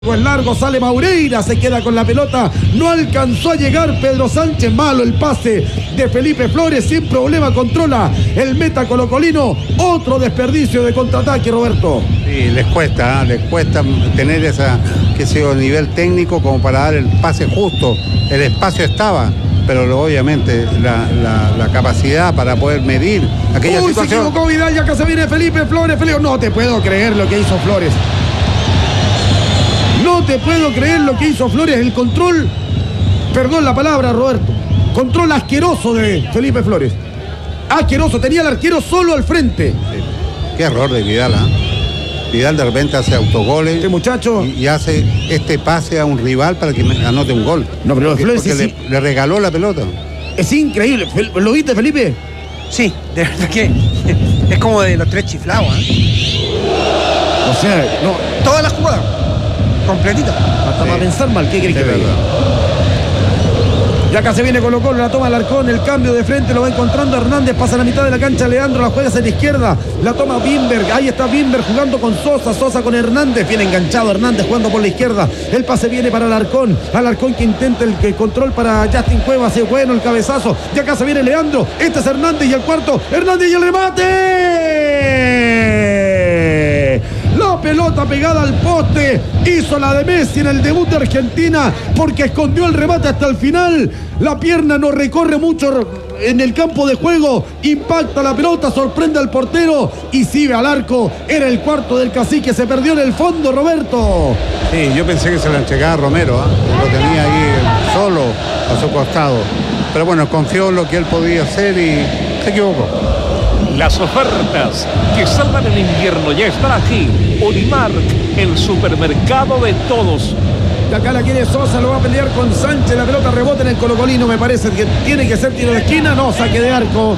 Es largo, sale Maureira, se queda con la pelota, no alcanzó a llegar Pedro Sánchez, malo el pase de Felipe Flores, sin problema controla el meta colocolino, otro desperdicio de contraataque, Roberto. Sí, les cuesta tener esa, nivel técnico como para dar el pase justo, el espacio estaba, pero obviamente la capacidad para poder medir aquella situación. Se equivocó Vidal, ya que se viene Felipe Flores, no te puedo creer lo que hizo Flores. No te puedo creer lo que hizo Flores, el control, perdón la palabra, Roberto, control asqueroso de Felipe Flores. Asqueroso, tenía al arquero solo al frente. Sí. Qué error de Vidal, ¿eh? Vidal de repente hace autogoles. Este muchacho. Y hace este pase a un rival para que anote un gol. No, pero Flores porque le regaló la pelota. Es increíble. ¿Lo viste, Felipe? Sí, de verdad que es como de los tres chiflados, ¿eh? O sea, no. Toda la jugada. Completita. Hasta para pensar mal, ¿qué crees que vea? Ya acá se viene Colo-Colo, la toma Alarcón, el cambio de frente lo va encontrando Hernández, pasa a la mitad de la cancha Leandro, la juega hacia la izquierda, la toma Bimberg, ahí está Bimberg jugando con Sosa con Hernández, viene enganchado Hernández jugando por la izquierda, el pase viene para Alarcón que intenta el control para Justin Cuevas, es bueno el cabezazo, ya acá se viene Leandro, este es Hernández y el cuarto, Hernández y el remate. La pelota pegada al poste, hizo la de Messi en el debut de Argentina porque escondió el remate hasta el final. La pierna no recorre mucho en el campo de juego, impacta la pelota, sorprende al portero y sigue al arco. Era el cuarto del Cacique, se perdió en el fondo, Roberto. Sí, yo pensé que se la entregaba a Romero, lo tenía ahí solo a su costado. Pero bueno, confió en lo que él podía hacer y se equivocó. Las ofertas que salvan el invierno ya están aquí. Unimark, el supermercado de todos. Y acá la quiere Sosa, lo va a pelear con Sánchez. La pelota rebota en el colocolino, me parece que tiene que ser tiro de esquina. No, saque de arco.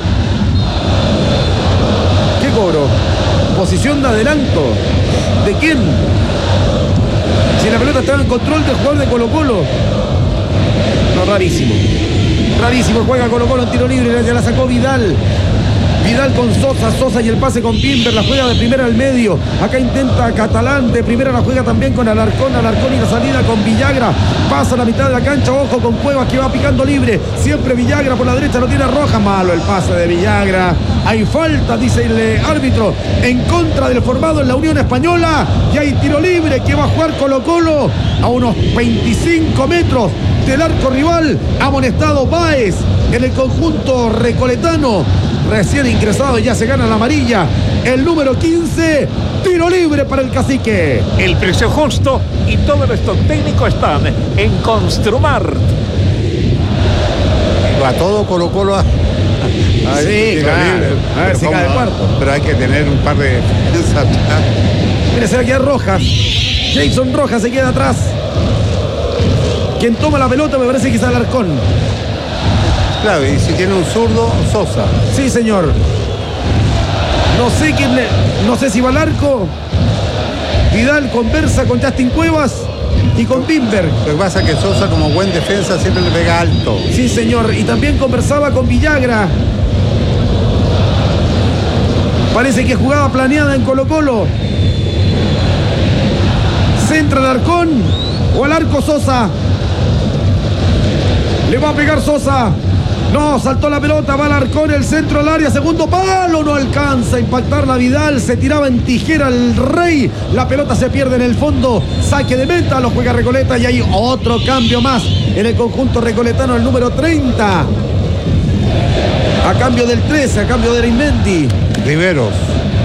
¿Qué cobro? Posición de adelanto. ¿De quién? Si la pelota estaba en control del jugador de Colo-Colo. No, rarísimo. Rarísimo, juega Colo-Colo en tiro libre, ya la sacó Vidal. Vidal con Sosa y el pase con Bimber, la juega de primera al medio, acá intenta Catalán, de primera la juega también con Alarcón y la salida con Villagra, pasa a la mitad de la cancha, ojo con Cuevas que va picando libre, siempre Villagra por la derecha, lo tiene Roja, malo el pase de Villagra, hay falta, dice el árbitro, en contra del formado en la Unión Española, y hay tiro libre que va a jugar Colo-Colo a unos 25 metros del arco rival, amonestado Báez en el conjunto recoletano, recién ingresado, ya se gana la amarilla, el número 15, tiro libre para el Cacique. El precio justo y todo el stock técnico están en Construmart. A todo Colo-Colo sí, claro. A ver si cae el cuarto. Pero hay que tener un par de defensas. Mire, se va a quedar Rojas. Jason Rojas se queda atrás. Quien toma la pelota me parece que es Alarcón. Claro, y si tiene un zurdo, Sosa. Sí, señor. No sé si va al arco. Vidal conversa con Justin Cuevas y con Bimberg. Lo que pasa es que Sosa, como buen defensa, siempre le pega alto. Sí, señor. Y también conversaba con Villagra. Parece que jugaba planeada en Colo-Colo. Centra Alarcón o al arco Sosa. Le va a pegar Sosa. No, saltó la pelota, va Alarcón, el centro al área, segundo palo, no alcanza a impactar la Vidal, se tiraba en tijera el Rey, la pelota se pierde en el fondo, saque de meta, lo juega Recoleta y hay otro cambio más en el conjunto recoletano, el número 30, a cambio del 13, a cambio de Arizmendi. Riveros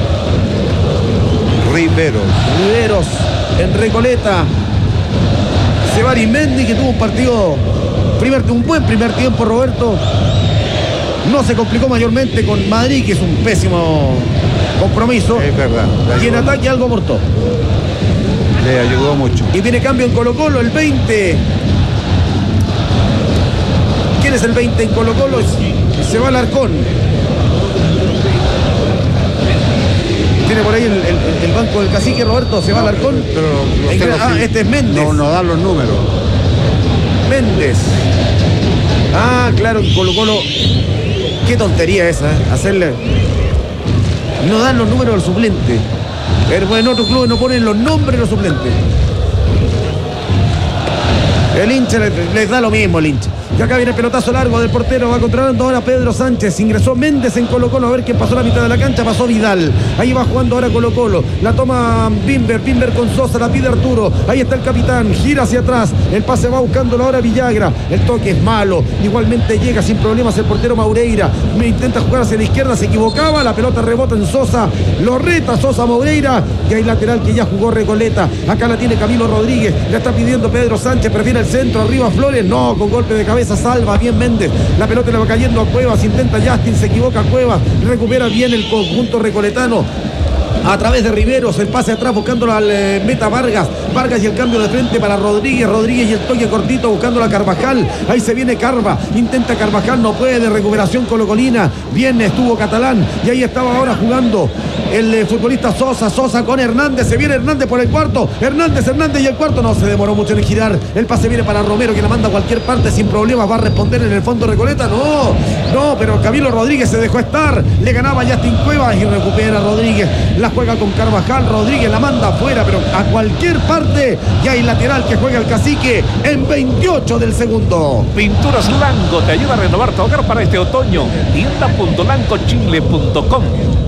en Recoleta, se va Arizmendi, que tuvo un buen primer tiempo, Roberto. No se complicó mayormente con Madrid, que es un pésimo compromiso. Es verdad. Y en ataque algo mortó. Le ayudó mucho. Y tiene cambio en Colo-Colo, el 20. ¿Quién es el 20 en Colo-Colo? Se va Alarcón. Tiene por ahí el banco del Cacique, Roberto. Se va Alarcón. Este es Méndez. No dan los números. Méndez. Claro, Colo-Colo. Qué tontería esa, hacerle. No dan los números del suplente. Pero en otros clubes no ponen los nombres de los suplentes. El hincha les da lo mismo, el hincha. Y acá viene el pelotazo largo del portero, va controlando ahora Pedro Sánchez. Ingresó Méndez en Colo-Colo, a ver quién pasó la mitad de la cancha, pasó Vidal. Ahí va jugando ahora Colo-Colo. La toma Bimber con Sosa, la pide Arturo. Ahí está el capitán, gira hacia atrás. El pase va buscándolo ahora Villagra. El toque es malo. Igualmente llega sin problemas el portero Maureira. Intenta jugar hacia la izquierda, se equivocaba. La pelota rebota en Sosa. Lo reta Sosa Maureira. Y hay lateral que ya jugó Recoleta. Acá la tiene Camilo Rodríguez. La está pidiendo Pedro Sánchez. Prefiere el centro. Arriba Flores. No, con golpe de cabeza salva bien Méndez. La pelota le va cayendo a Cuevas. Intenta Justin, se equivoca Cuevas. Recupera bien el conjunto recoletano. A través de Riveros, el pase atrás buscándolo al meta Vargas y el cambio de frente para Rodríguez y el toque cortito buscándolo a Carvajal. Ahí se viene Carva, intenta Carvajal, no puede, recuperación colocolina. Bien estuvo Catalán y ahí estaba ahora jugando el futbolista Sosa con Hernández. Se viene Hernández por el cuarto, Hernández y el cuarto no se demoró mucho en girar. El pase viene para Romero que la manda a cualquier parte sin problemas, va a responder en el fondo Recoleta. No, pero Camilo Rodríguez se dejó estar, le ganaba Justin Cuevas y recupera Rodríguez. La juega con Carvajal, Rodríguez la manda afuera, pero a cualquier parte. Y hay lateral que juega el Cacique en 28 del segundo. Pinturas Lango te ayuda a renovar tu hogar para este otoño. Tienda.lancochile.com.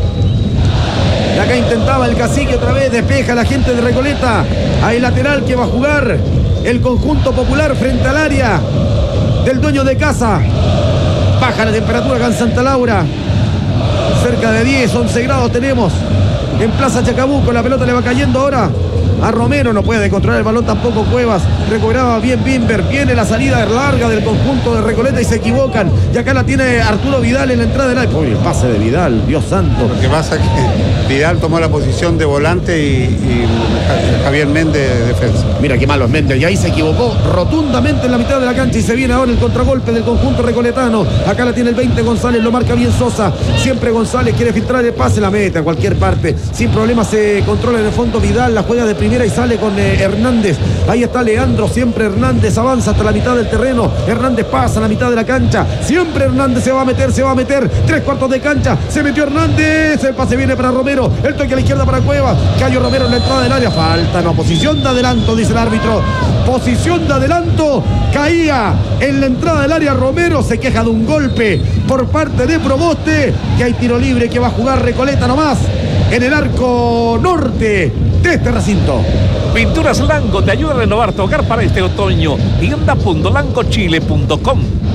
Y acá intentaba el Cacique otra vez, despeja a la gente de Recoleta. Hay lateral que va a jugar el conjunto popular frente al área del dueño de casa. Baja la temperatura acá en Santa Laura. Cerca de 10, 11 grados tenemos en Plaza Chacabuco. La pelota le va cayendo ahora a Romero, no puede controlar el balón tampoco Cuevas. Recuperaba bien Bimber, viene la salida larga del conjunto de Recoleta y se equivocan. Y acá la tiene Arturo Vidal en la entrada del área. Uy, el pase de Vidal, Dios santo. Lo que pasa es que Vidal tomó la posición de volante y Javier Méndez de defensa. Mira qué malo es Méndez, y ahí se equivocó rotundamente en la mitad de la cancha y se viene ahora el contragolpe del conjunto recoletano. Acá la tiene el 20 González, lo marca bien Sosa. Siempre González quiere filtrar el pase, la mete a cualquier parte. Sin problema se controla en el fondo Vidal, la juega de primera y sale con Hernández. Ahí está Leandro, siempre Hernández avanza hasta la mitad del terreno. Hernández pasa a la mitad de la cancha. Siempre Hernández se va a meter. 3/4 de cancha. Se metió Hernández. El pase viene para Romero. El toque a la izquierda para Cuevas. Cayo Romero en la entrada del área. Falta, no, posición de adelanto, dice el árbitro. Posición de adelanto. Caía en la entrada del área Romero. Se queja de un golpe por parte de Proboste. Que hay tiro libre que va a jugar Recoleta nomás en el arco norte de este recinto. Pinturas Lango te ayuda a renovar tu hogar para este otoño. Tienda.lancochile.com.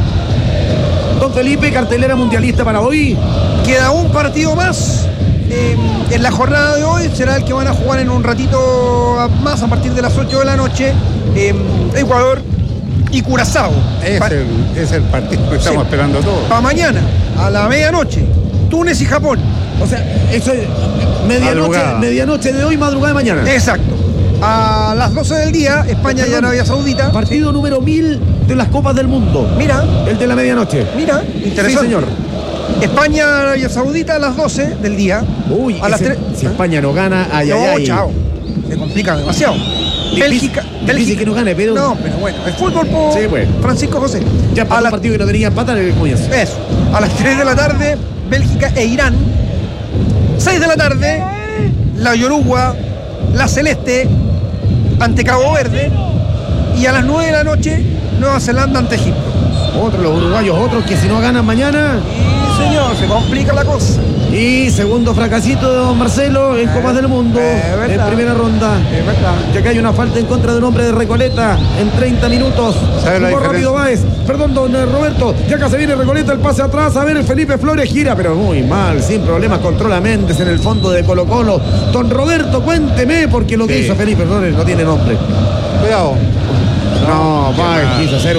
Don Felipe, cartelera mundialista para hoy. Queda un partido más en la jornada de hoy. Será el que van a jugar en un ratito más a partir de las 8 de la noche. Ecuador y Curazao. Es el partido que estamos esperando todos. Para mañana, a la medianoche, Túnez y Japón. O sea, eso es medianoche de hoy, madrugada de mañana. Exacto. A las 12 del día, España y Arabia Saudita. Partido número 1000 de las Copas del Mundo. Mira. El de la medianoche. Mira, interesante. Sí, señor. España, Arabia Saudita a las 12 del día. Uy, a las 3. Si España no gana, ay. Chao. Se complica demasiado. Bélgica que no gane, pero. No, pero bueno, el fútbol por sí, pues. Francisco José. Ya para el partido que no tenía empatar en el comienzo. Eso. A las 3 de la tarde, Bélgica e Irán. 6 de la tarde, la Yoruba, la Celeste ante Cabo Verde. Y a las 9 de la noche, Nueva Zelanda ante Egipto. Los uruguayos, otros que si no ganan mañana. Sí, señor, se complica la cosa. Y segundo fracasito de don Marcelo en Copas del Mundo, en primera ronda. Es verdad. Ya que hay una falta en contra de un hombre de Recoleta en 30 minutos. Jugó rápido Báez. Perdón, don Roberto. Ya acá se viene Recoleta, el pase atrás. A ver, el Felipe Flores gira, pero muy mal, sin problemas. Controla Méndez en el fondo de Colo-Colo. Don Roberto, cuénteme, porque lo que hizo Felipe Flores no tiene nombre. Cuidado. No, Báez quiso hacer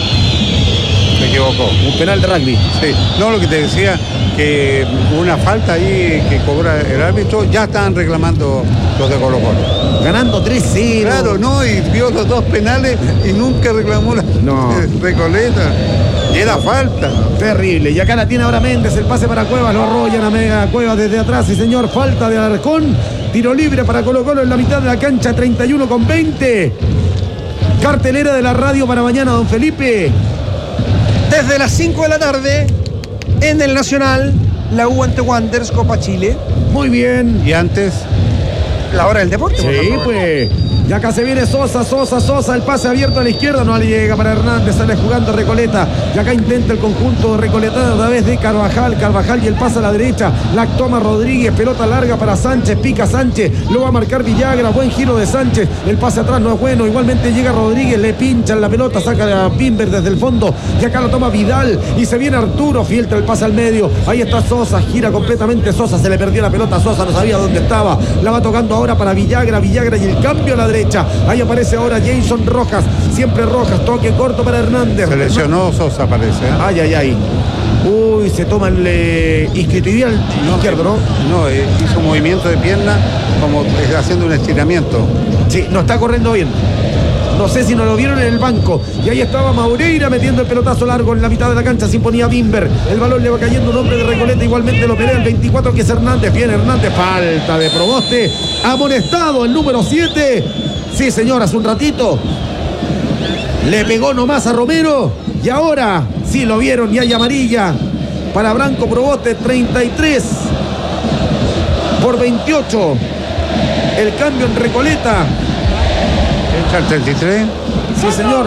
se equivocó. Un penal de rugby. Sí. No, lo que te decía, que una falta ahí que cobra el árbitro, ya estaban reclamando los de Colo-Colo. Ganando 3-0. Claro, no, y vio los dos penales y nunca reclamó la Recoleta. Y era falta. Terrible. Y acá la tiene ahora Méndez, el pase para Cuevas, lo arrollan a Mega Cuevas desde atrás. Sí, señor, falta de Alarcón. Tiro libre para Colo-Colo en la mitad de la cancha, 31:20. Cartelera de la radio para mañana, don Felipe. Desde las 5 de la tarde, en el Nacional, la U ante Wanderers, Copa Chile. Muy bien. Y antes, la hora del deporte. Sí, pues. Y acá se viene Sosa, el pase abierto a la izquierda, no le llega para Hernández, sale jugando Recoleta. Y acá intenta el conjunto recoletano a través de Carvajal y el pase a la derecha, la toma Rodríguez, pelota larga para Sánchez, pica Sánchez, lo va a marcar Villagra, buen giro de Sánchez, el pase atrás no es bueno, igualmente llega Rodríguez, le pinchan la pelota, saca a Bimber desde el fondo, y acá lo toma Vidal, y se viene Arturo, filtra el pase al medio, ahí está Sosa, gira completamente Sosa, se le perdió la pelota a Sosa, no sabía dónde estaba, la va tocando ahora para Villagra y el cambio a la derecha. Ahí aparece ahora Jason Rojas, siempre Rojas, toque corto para Hernández. Se lesionó Sosa, parece. Ay. Uy, se toma el isquiotibial izquierdo, ¿no? No, hizo un movimiento de pierna como haciendo un estiramiento. Sí, no está corriendo bien. No sé si no lo vieron en el banco. Y ahí estaba Maureira metiendo el pelotazo largo en la mitad de la cancha. Se imponía Bimber. El balón le va cayendo un hombre de Recoleta. Igualmente lo pelea el 24 que es Hernández. Viene Hernández. Falta de Proboste. Amonestado el número 7. Sí, señor, hace un ratito le pegó nomás a Romero. Y ahora sí lo vieron y hay amarilla para Branco Proboste. 33 por 28. El cambio en Recoleta. Entra el 33. Sí, señor.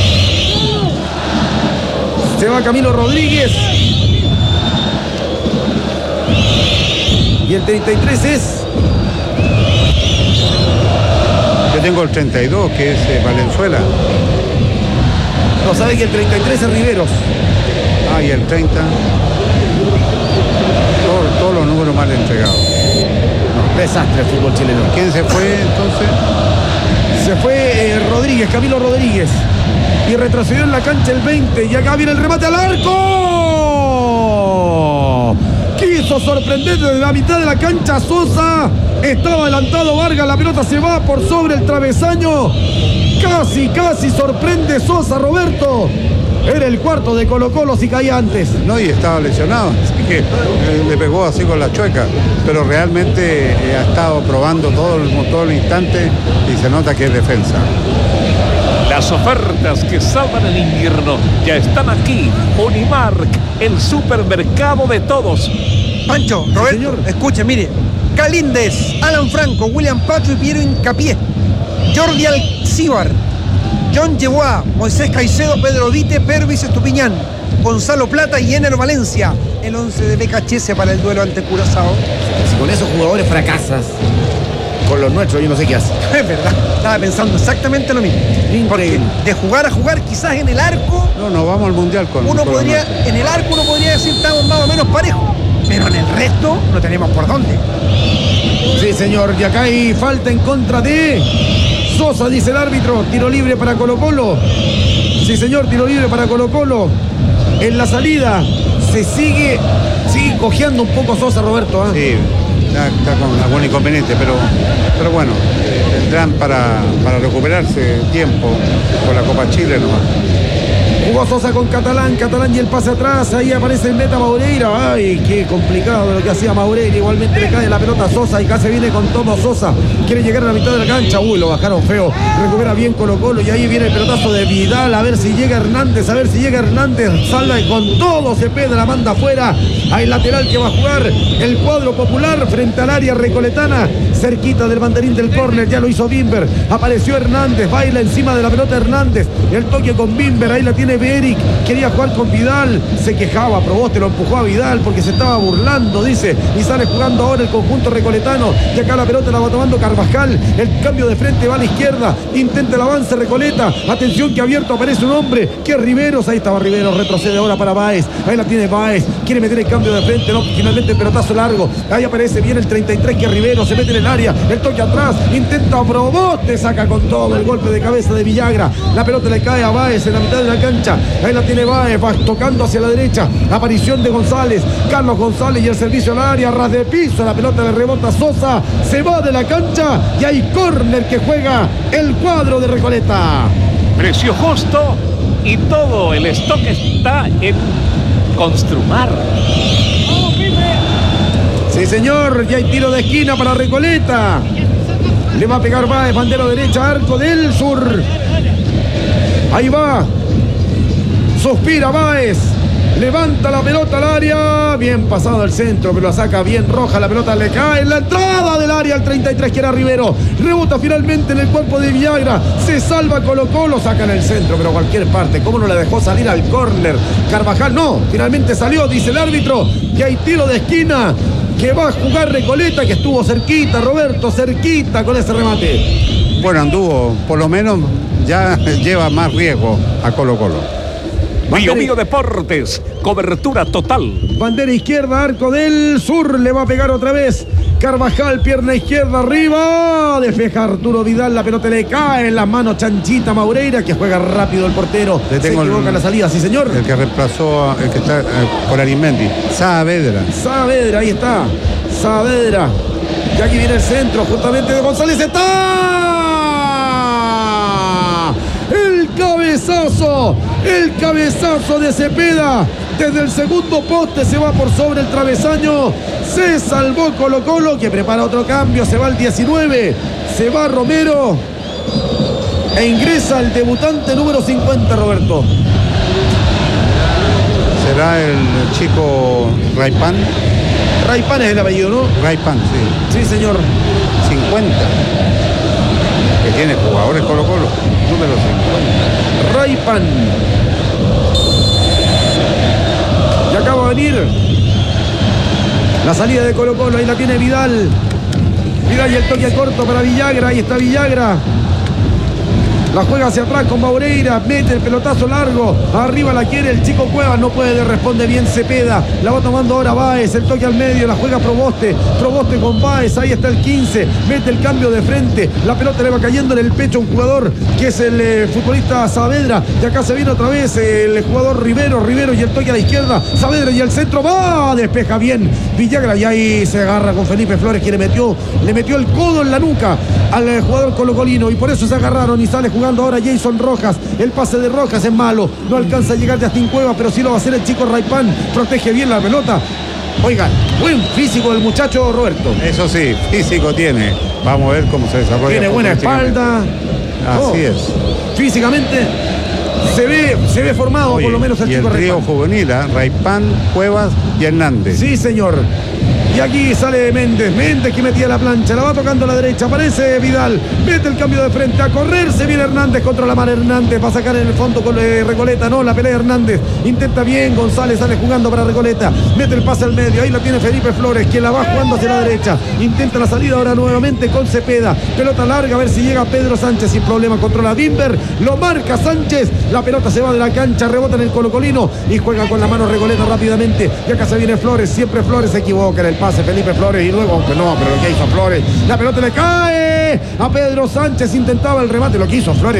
Se va Camilo Rodríguez. Y el 33 es... Yo tengo el 32, que es Valenzuela. No, sabe que el 33 es Riveros. Ah, y el 30. Todos los números mal entregados. No, desastre el fútbol chileno. ¿Quién se fue entonces? Se fue Rodríguez, Camilo Rodríguez. Y retrocedió en la cancha el 20. Y acá viene el remate al arco. Quiso sorprender desde la mitad de la cancha Sosa. Estaba adelantado Vargas. La pelota se va por sobre el travesaño. Casi sorprende Sosa, Roberto. Era el cuarto de Colo-Colo si caía antes. No, y estaba lesionado, así que le pegó así con la chueca. Pero realmente ha estado probando todo el instante y se nota que es defensa. Las ofertas que salvan el invierno ya están aquí. Unimark, el supermercado de todos. Pancho, Roberto, señor. Escuche, mire. Galíndez, Alan Franco, William Pacho y Piero Incapié. Jordi Alcíbar, John Yeguá, Moisés Caicedo, Pedro Vite, Pervis Estupiñán, Gonzalo Plata y Ener Valencia. El 11 de BKHS para el duelo ante Curazao. Si con esos jugadores fracasas, con los nuestros yo no sé qué hace. Es verdad, estaba pensando exactamente lo mismo. Porque de jugar a jugar, quizás en el arco, No vamos al mundial con en el arco uno podría decir estamos más o menos parejos. Pero en el resto no tenemos por dónde. Sí, señor, y acá hay falta en contra de Sosa, dice el árbitro. Tiro libre para Colo-Colo. Sí, señor, tiro libre para Colo-Colo. En la salida se sigue cojeando un poco Sosa, Roberto. Sí, está con algún inconveniente, pero bueno, tendrán para recuperarse tiempo con la Copa Chile nomás. Jugó Sosa con Catalán y el pase atrás, ahí aparece el meta Maureira. Ay, qué complicado lo que hacía Maureira. Igualmente le cae la pelota a Sosa y casi viene con todo Sosa. Quiere llegar a la mitad de la cancha. Uy, lo bajaron feo. Recupera bien Colo-Colo y ahí viene el pelotazo de Vidal. A ver si llega Hernández, sale con todo, se pega, la manda afuera. Hay lateral que va a jugar el cuadro popular frente al área recoletana, cerquita del banderín del córner. Ya lo hizo Bimber. Apareció Hernández, baila encima de la pelota Hernández. El toque con Bimber, ahí la tiene Beric, quería jugar con Vidal, se quejaba, Proboste lo empujó a Vidal porque se estaba burlando, dice, y sale jugando ahora el conjunto recoletano, y acá la pelota la va tomando Carvajal, el cambio de frente va a la izquierda, intenta el avance Recoleta, atención que abierto aparece un hombre, que es Riveros, ahí estaba Riveros, retrocede ahora para Báez, ahí la tiene Báez, quiere meter el cambio de frente, no, finalmente el pelotazo largo, ahí aparece bien el 33 que es Riveros, se mete en el área, el toque atrás, intenta Proboste, saca con todo el golpe de cabeza de Villagra, la pelota le cae a Báez en la mitad de la cancha. Ahí la tiene Báez, va tocando hacia la derecha. Aparición de González, Carlos González y el servicio al área, ras de piso, la pelota le rebota a Sosa, se va de la cancha y hay córner que juega el cuadro de Recoleta. Precio justo y todo el stock está en Construmar. Sí, señor, ya hay tiro de esquina para Recoleta. Le va a pegar Báez, bandera derecha, arco del sur. Ahí va. Suspira Báez. levanta la pelota al área, bien pasado el centro, pero la saca bien Roja, la pelota le cae en la entrada del área al 33 que era Rivero, rebota finalmente en el cuerpo de Villagra, se salva Colo-Colo, saca en el centro, pero a cualquier parte, ¿cómo no la dejó salir al córner? Carvajal no, finalmente salió, dice el árbitro, que hay tiro de esquina, que va a jugar Recoleta, que estuvo cerquita, Roberto, cerquita con ese remate. Bueno, anduvo, por lo menos ya lleva más riesgo a Colo-Colo. Bio Bio Deportes, cobertura total. Bandera izquierda, arco del sur, le va a pegar otra vez. Carvajal, pierna izquierda arriba, despeja Arturo Vidal, la pelota le cae en las manos Chanchita Maureira, que juega rápido el portero. Se equivoca en la salida, sí señor. El que reemplazó, el que está por Arismendi, Saavedra. Saavedra, ahí está, Saavedra. Y aquí viene el centro, justamente de González, está el cabezazo de Cepeda. Desde el segundo poste se va por sobre el travesaño. Se salvó Colo-Colo, que prepara otro cambio. Se va el 19. Se va Romero. E ingresa el debutante número 50, Roberto. ¿Será el chico Raipan? Raipan es el apellido, ¿no? Raipan, sí. Sí, señor. 50. Que tiene jugadores Colo-Colo. Número 50. Raipan. Y acaba de venir la salida de Colo-Colo. Ahí la tiene Vidal. Vidal y el toque corto para Villagra. Ahí está Villagra. La juega hacia atrás con Maureira, mete el pelotazo largo, arriba la quiere el chico Cuevas, no puede, responde bien Cepeda, la va tomando ahora Báez, el toque al medio, la juega Proboste con Báez, ahí está el 15, mete el cambio de frente, la pelota le va cayendo en el pecho a un jugador que es el futbolista Saavedra, y acá se viene otra vez el jugador Rivero y el toque a la izquierda, Saavedra y el centro, va, despeja bien Villagra, y ahí se agarra con Felipe Flores, que le metió el codo en la nuca al jugador colocolino, y por eso se agarraron y sale jugando ahora Jason Rojas. El pase de Rojas es malo, no alcanza a llegar de Justin Cuevas, pero sí lo va a hacer el chico Raipan, protege bien la pelota. Oigan, buen físico del muchacho Roberto. Eso sí, físico tiene. Vamos a ver cómo se desarrolla. Tiene buena espalda. Así es. Físicamente se ve formado. Oye, por lo menos el chico Raipan. Y el trío juvenil, Raipan, Cuevas y Hernández. Sí, señor. Y aquí sale Méndez que metía la plancha, la va tocando a la derecha, aparece Vidal, mete el cambio de frente, a correr, se viene Hernández contra la mano, Hernández va a sacar en el fondo con Recoleta, no, la pelea Hernández, intenta bien, González sale jugando para Recoleta, mete el pase al medio, ahí la tiene Felipe Flores, que la va jugando hacia la derecha, intenta la salida ahora nuevamente con Cepeda, pelota larga, a ver si llega Pedro Sánchez sin problema, controla Bimber, lo marca Sánchez, la pelota se va de la cancha, rebota en el colocolino y juega con la mano Recoleta rápidamente, y acá se viene Flores, siempre Flores se equivoca en el pase Felipe Flores y luego, aunque no, pero lo que hizo Flores, la pelota le cae a Pedro Sánchez, intentaba el remate, lo que hizo Flores,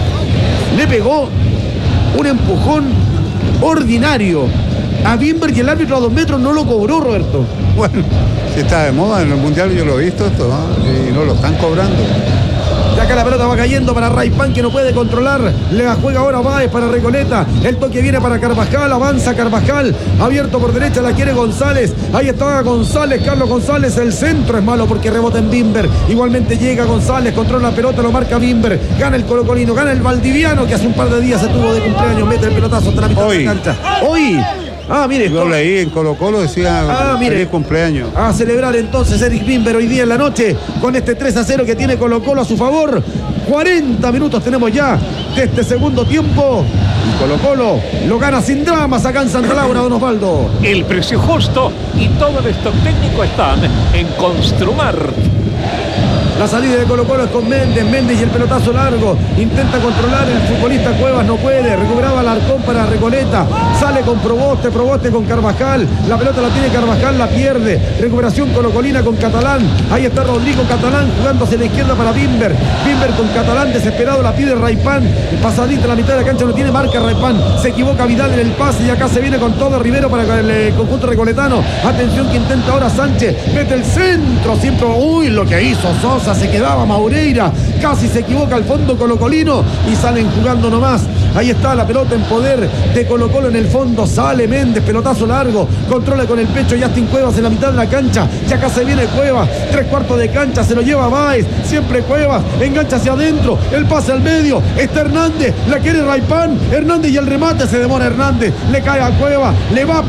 le pegó un empujón ordinario a Bimber y el árbitro a 2 metros no lo cobró, Roberto. Bueno, si está de moda en el Mundial, yo lo he visto esto, ¿no? Y no lo están cobrando. Y acá la pelota va cayendo para Raipan, que no puede controlar. Le la juega ahora Báez para Recoleta. El toque viene para Carvajal. Avanza Carvajal. Abierto por derecha, la quiere González. Ahí está González, Carlos González. El centro es malo porque rebota en Bimber. Igualmente llega González, controla la pelota, lo marca Bimber. Gana el colocolino, gana el valdiviano, que hace un par de días se tuvo de cumpleaños. Mete el pelotazo hasta la mitad de la cancha. Hoy. Mire. Yo leí en Colo-Colo, decía feliz cumpleaños. A celebrar entonces Eric Bimber hoy día en la noche con este 3-0 que tiene Colo-Colo a su favor. 40 minutos tenemos ya de este segundo tiempo. Y Colo-Colo lo gana sin dramas acá en Santa Laura, don Osvaldo. El precio justo y todo el stock técnico están en Construmar. La salida de Colo-Colo es con Méndez y el pelotazo largo. Intenta controlar el futbolista Cuevas, no puede. Recuperaba Alarcón para Recoleta. Sale con Proboste con Carvajal. La pelota la tiene Carvajal, la pierde. Recuperación colocolina con Catalán. Ahí está Rodrigo Catalán jugando hacia la izquierda para Bimber. Bimber con Catalán, desesperado, la pide Raipan. Pasadita la mitad de la cancha, no tiene marca Raipan. Se equivoca Vidal en el pase y acá se viene con todo Rivero para el conjunto recoletano. Atención que intenta ahora Sánchez. Mete el centro, siempre. Uy, lo que hizo Sosa. Se quedaba Maureira, casi se equivoca al fondo colocolino y salen jugando nomás Ahí está la pelota en poder de Colo-Colo en el fondo. Sale Méndez, pelotazo largo. Controla con el pecho Justin Cuevas en la mitad de la cancha. Y acá se viene Cuevas. 3/4 de cancha, se lo lleva Báez. Siempre Cuevas. Engancha hacia adentro. El pase al medio. Está Hernández. La quiere Raipán. Hernández y el remate. Se demora Hernández. Le cae a Cuevas. Le va a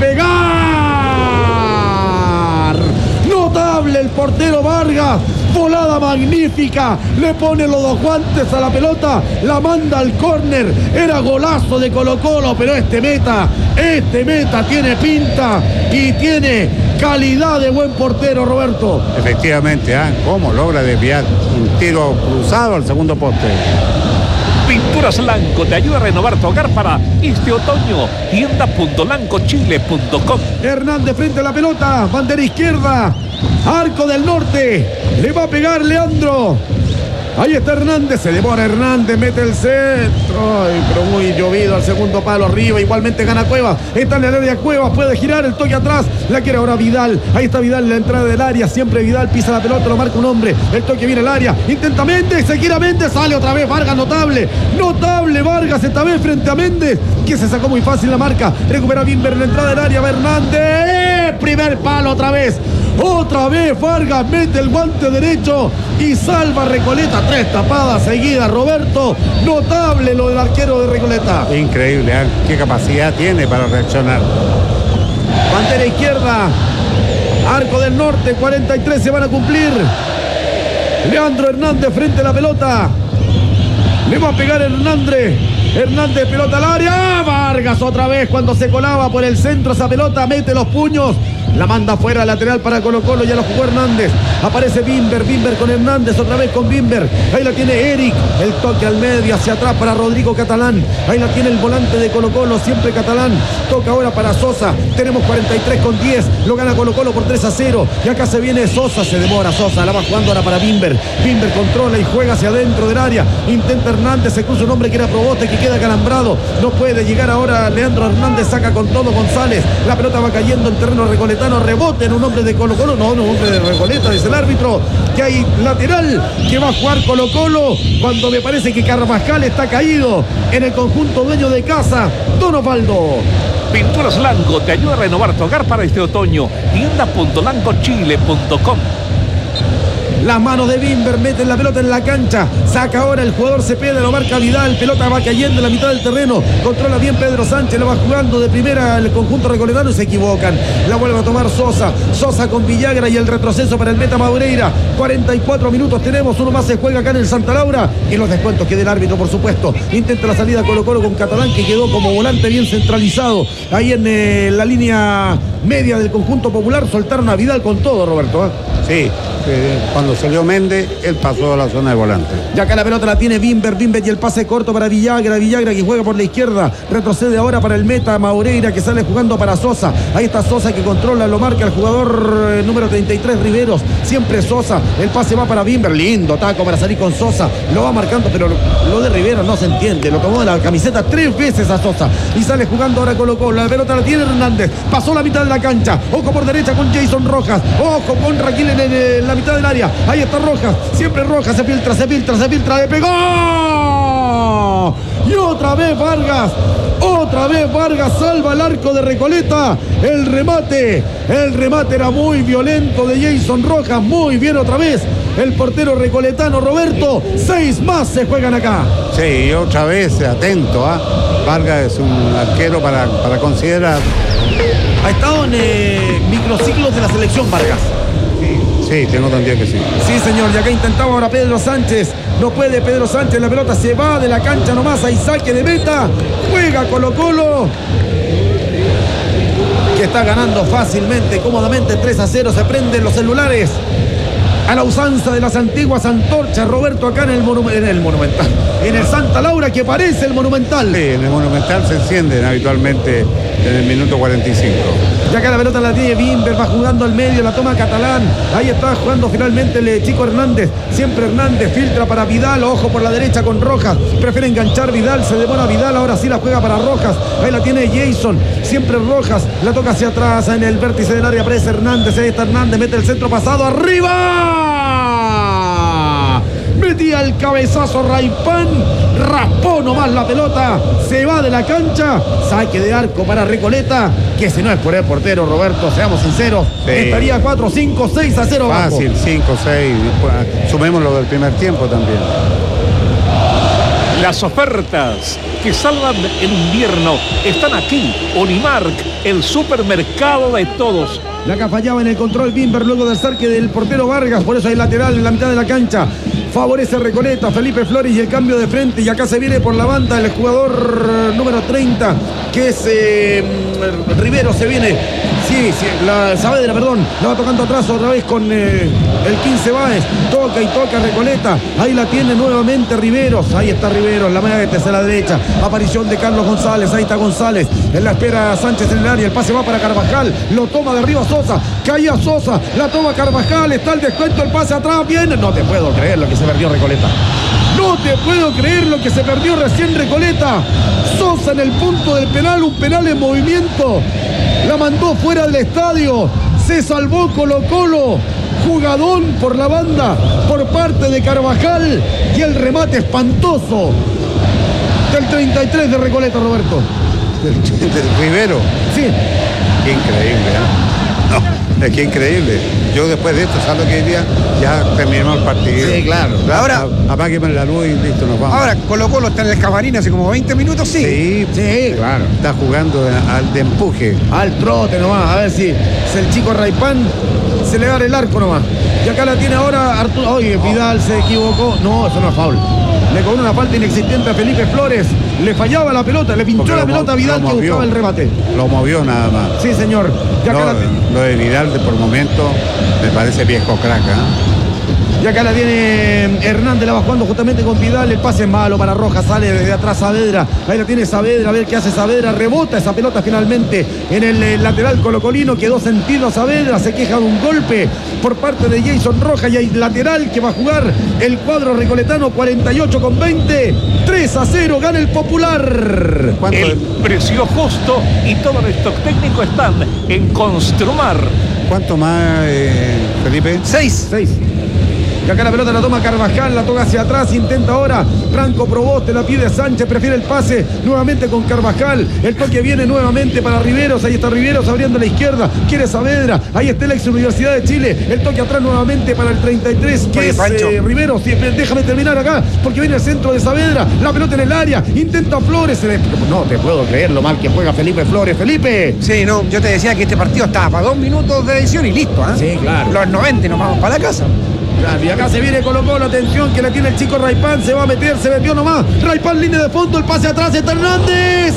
pegar. Notable el portero Vargas. Volada magnífica, le pone los dos guantes a la pelota, la manda al córner, era golazo de Colo-Colo, pero este meta tiene pinta y tiene calidad de buen portero, Roberto. Efectivamente, ¿cómo logra desviar un tiro cruzado al segundo poste? Pinturas Lanco te ayuda a renovar tu hogar para este otoño. Tienda.lancochile.com. Hernández frente a la pelota, bandera izquierda, arco del norte, le va a pegar Leandro. Ahí está Hernández, se demora Hernández, mete el centro. Ay, pero muy llovido al segundo palo arriba. Igualmente gana Cuevas. Está en el área Cuevas, puede girar el toque atrás. La quiere ahora Vidal. Ahí está Vidal en la entrada del área. Siempre Vidal pisa la pelota, lo marca un hombre. El toque viene al área. Intenta Méndez, se gira Méndez, sale otra vez Vargas, notable. Notable Vargas esta vez frente a Méndez, que se sacó muy fácil la marca. Recupera Bimber en la entrada del área. Va Hernández. Primer palo otra vez. Otra vez Vargas mete el guante derecho y salva Recoleta. 3 tapadas seguidas, Roberto. Notable lo del arquero de Recoleta. Increíble, qué capacidad tiene para reaccionar. Bandera izquierda, arco del norte, 43 se van a cumplir. Leandro Hernández frente a la pelota. Le va a pegar Hernández. Hernández, pelota al área. Vargas otra vez cuando se colaba por el centro esa pelota, mete los puños. La manda fuera, lateral para Colo-Colo, ya lo jugó Hernández. Aparece Bimber con Hernández, otra vez con Bimber. Ahí la tiene Eric, el toque al medio, hacia atrás para Rodrigo Catalán. Ahí la tiene el volante de Colo-Colo, siempre Catalán. Toca ahora para Sosa, tenemos 43-10. Lo gana Colo-Colo por 3-0. Y acá se viene Sosa, se demora Sosa, la va jugando ahora para Bimber. Bimber controla y juega hacia adentro del área. Intenta Hernández, se cruza un hombre que era Proboste, que queda calambrado. No puede llegar ahora Leandro Hernández, saca con todo González. La pelota va cayendo en terreno recoletano. Rebote en un hombre de Colo-Colo, no, un hombre de Recoleta, dice el árbitro, que hay lateral que va a jugar Colo-Colo, cuando me parece que Carvajal está caído en el conjunto dueño de casa, Don Osvaldo. Pinturas Lanco te ayuda a renovar tu hogar para este otoño. Tienda.lancochile.com. Las manos de Bimber meten la pelota en la cancha. Saca ahora el jugador Cepeda, lo marca Vidal. Pelota va cayendo en la mitad del terreno. Controla bien Pedro Sánchez, lo va jugando de primera el conjunto recoletano y se equivocan. La vuelve a tomar Sosa. Sosa con Villagra y el retroceso para el meta Maureira. 44 minutos tenemos, uno más se juega acá en el Santa Laura. Y los descuentos que del árbitro, por supuesto. Intenta la salida Colo-Colo con Catalán, que quedó como volante bien centralizado. Ahí en la línea media del conjunto popular soltaron a Vidal con todo, Roberto. Sí, cuando salió Méndez, él pasó a la zona de volante. Ya acá la pelota la tiene Bimber y el pase corto para Villagra que juega por la izquierda, retrocede ahora para el meta Maureira, que sale jugando para Sosa. Ahí está Sosa, que controla, lo marca el jugador número 33 Riveros, siempre Sosa. El pase va para Bimber, lindo taco para salir con Sosa, lo va marcando, pero lo de Riveros no se entiende, lo tomó de la camiseta 3 veces a Sosa y sale jugando ahora Colo-Colo. La pelota la tiene Hernández, pasó la mitad de la cancha, ojo por derecha con Jason Rojas, ojo con Raquel en la mitad del área. Ahí está Rojas, siempre Rojas, se filtra, le pegó. Y otra vez Vargas salva el arco de Recoleta. El remate era muy violento de Jason Rojas. Muy bien otra vez el portero recoletano, Roberto. 6 más se juegan acá. Sí, y otra vez atento, Vargas es un arquero para considerar. Ha estado en microciclos de la selección Vargas. Sí, tengo entendido que sí. Sí, señor, y acá intentaba ahora Pedro Sánchez. No puede Pedro Sánchez, la pelota se va de la cancha nomás. Hay saque de meta. Juega Colo-Colo, que está ganando fácilmente, cómodamente, 3-0. Se prenden los celulares a la usanza de las antiguas antorchas, Roberto, acá en el Monumental. En el Santa Laura, que parece el Monumental. Sí, en el Monumental se encienden habitualmente en el minuto 45. Y acá la pelota la tiene Bimber, va jugando al medio, la toma Catalán. Ahí está jugando finalmente el chico Hernández. Siempre Hernández, filtra para Vidal, ojo por la derecha con Rojas. Prefiere enganchar Vidal, se demora Vidal, ahora sí la juega para Rojas. Ahí la tiene Jason, siempre Rojas, la toca hacia atrás en el vértice del área, aparece Hernández. Ahí está Hernández, mete el centro pasado, arriba. metía el cabezazo Raipán, raspó nomás la pelota, se va de la cancha, saque de arco para Recoleta, que si no es por el portero, Roberto, seamos sinceros, sí, estaría 4, 5, 6 a 0 abajo. Fácil, 5, 6, sumemos lo del primer tiempo también. Las ofertas que salvan el invierno están aquí. Unimark, el supermercado de todos. La que fallaba en el control Bimber luego del saque del portero Vargas, por eso hay lateral en la mitad de la cancha. Favorece Recoleta, Felipe Flores y el cambio de frente, y acá se viene por la banda el jugador número 30, que es Rivero, se viene. Sí, Saavedra, perdón, la va tocando atrás otra vez con el 15 Báez, toca y toca Recoleta, ahí la tiene nuevamente Riveros, ahí está Riveros, la mete hacia la derecha, aparición de Carlos González, ahí está González, en la espera Sánchez en el área, el pase va para Carvajal, lo toma de arriba Sosa, caía Sosa, la toma Carvajal, está el descuento, el pase atrás, viene, no te puedo creer lo que se perdió Recoleta. No te puedo creer lo que se perdió recién Recoleta. Sosa en el punto del penal, un penal en movimiento. La mandó fuera del estadio. Se salvó Colo-Colo. Jugadón por la banda por parte de Carvajal. Y el remate espantoso del 33 de Recoleta, Roberto. ¿De Rivero? Sí. Qué increíble, ¿eh? No, es que increíble. Yo después de esto, ¿sabes lo que diría? Ya terminamos el partido. Sí, claro. Ahora, apágueme la luz y listo, nos vamos. Ahora Colo-Colo está en el camarín hace como 20 minutos, sí. Sí, claro. Está jugando al de empuje. Al trote nomás, a ver si el chico Raipán se le abre el arco nomás. Y acá la tiene ahora Arturo. Oye, Vidal se equivocó. No, eso no es foul. Le cobró una falta inexistente a Felipe Flores. Le fallaba la pelota, le pinchó la pelota a Vidal, que buscaba el remate. Lo movió nada más. Sí, señor. Y acá Lo de Vidal por momento me parece viejo crack, ¿eh? Y acá la tiene Hernández, la va jugando justamente con Vidal. El pase es malo para Rojas, sale desde atrás Saavedra. Ahí la tiene Saavedra, a ver qué hace Saavedra. Rebota esa pelota finalmente en el lateral colocolino. Quedó sentido Saavedra, se queja de un golpe por parte de Jason Rojas. Y hay lateral que va a jugar el cuadro recoletano, 48-20. 3-0, gana el Popular. El precio justo y todo el stock técnico están en Construmar. ¿Cuánto más, Felipe? 6. Y acá la pelota la toma Carvajal, la toca hacia atrás, intenta ahora Franco Proboste, la pide Sánchez, prefiere el pase nuevamente con Carvajal. El toque viene nuevamente para Riveros, ahí está Riveros abriendo a la izquierda, quiere Saavedra, ahí está el ex Universidad de Chile. El toque atrás nuevamente para el 33, que es Riveros. Sí, déjame terminar acá, porque viene el centro de Saavedra, la pelota en el área, intenta Flores. No te puedo creer lo mal que juega Felipe Flores. Felipe. Sí, no, yo te decía que este partido estaba para 2 minutos de edición y listo, ¿eh? Sí, claro. Los 90 y nos vamos para la casa. Y acá se viene Colo-Colo, atención que la tiene el chico Raipán, se va a meter, se metió nomás, Raipán línea de fondo, el pase atrás, está Hernández,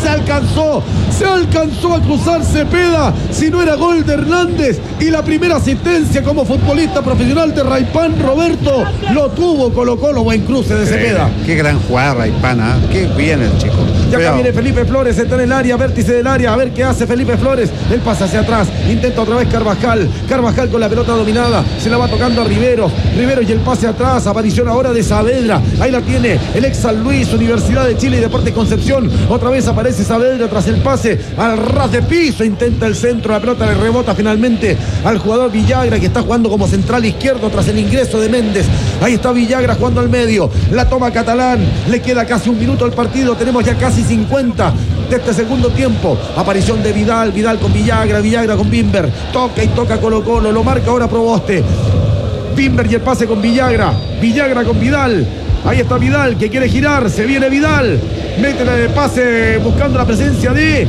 se alcanzó a cruzar Cepeda, si no era gol de Hernández, y la primera asistencia como futbolista profesional de Raipán, Roberto, lo tuvo Colo-Colo, buen cruce de Cepeda. Qué gran jugada Raipán, ¿eh? Qué bien el chico. Y acá viene Felipe Flores, está en el área, vértice del área, a ver qué hace Felipe Flores, el pase hacia atrás, intenta otra vez Carvajal con la pelota dominada, se la va tocando a Riveros y el pase atrás, aparición ahora de Saavedra, ahí la tiene el ex San Luis, Universidad de Chile y Deportes Concepción, otra vez aparece Saavedra tras el pase al ras de piso, intenta el centro, la pelota le rebota finalmente al jugador Villagra, que está jugando como central izquierdo tras el ingreso de Méndez. Ahí está Villagra jugando al medio, la toma Catalán, le queda casi un minuto al partido, tenemos ya casi 50 de este segundo tiempo. Aparición de Vidal con Villagra con Bimber, toca y toca Colo-Colo, lo marca ahora Proboste. Bimber y el pase con Villagra con Vidal. Ahí está Vidal que quiere girar, se viene Vidal, mete el pase buscando la presencia de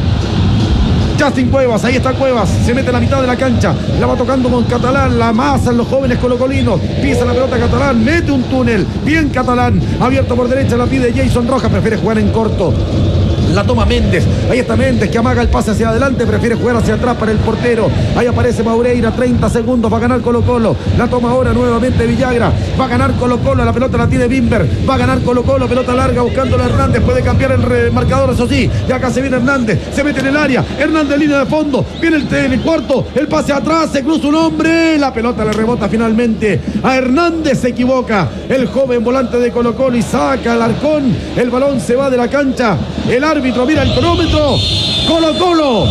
Justin Cuevas, ahí está Cuevas, se mete en la mitad de la cancha, la va tocando con Catalán, la amasan los jóvenes colocolinos, pisa la pelota Catalán, mete un túnel, bien Catalán, abierto por derecha, la pide Jason Rojas, prefiere jugar en corto. La toma Méndez, ahí está Méndez que amaga el pase hacia adelante, prefiere jugar hacia atrás para el portero. Ahí aparece Maureira, 30 segundos, va a ganar Colo-Colo. La toma ahora nuevamente Villagra, va a ganar Colo-Colo, la pelota la tiene Bimber, va a ganar Colo-Colo, pelota larga buscándole a Hernández, puede cambiar el marcador, eso sí, y acá se viene Hernández, se mete en el área, Hernández línea de fondo, viene el cuarto, el pase atrás, se cruza un hombre, la pelota le rebota finalmente a Hernández, se equivoca el joven volante de Colo-Colo y saca al Arcón, el balón se va de la cancha, el árbitro mira el cronómetro, Colo-Colo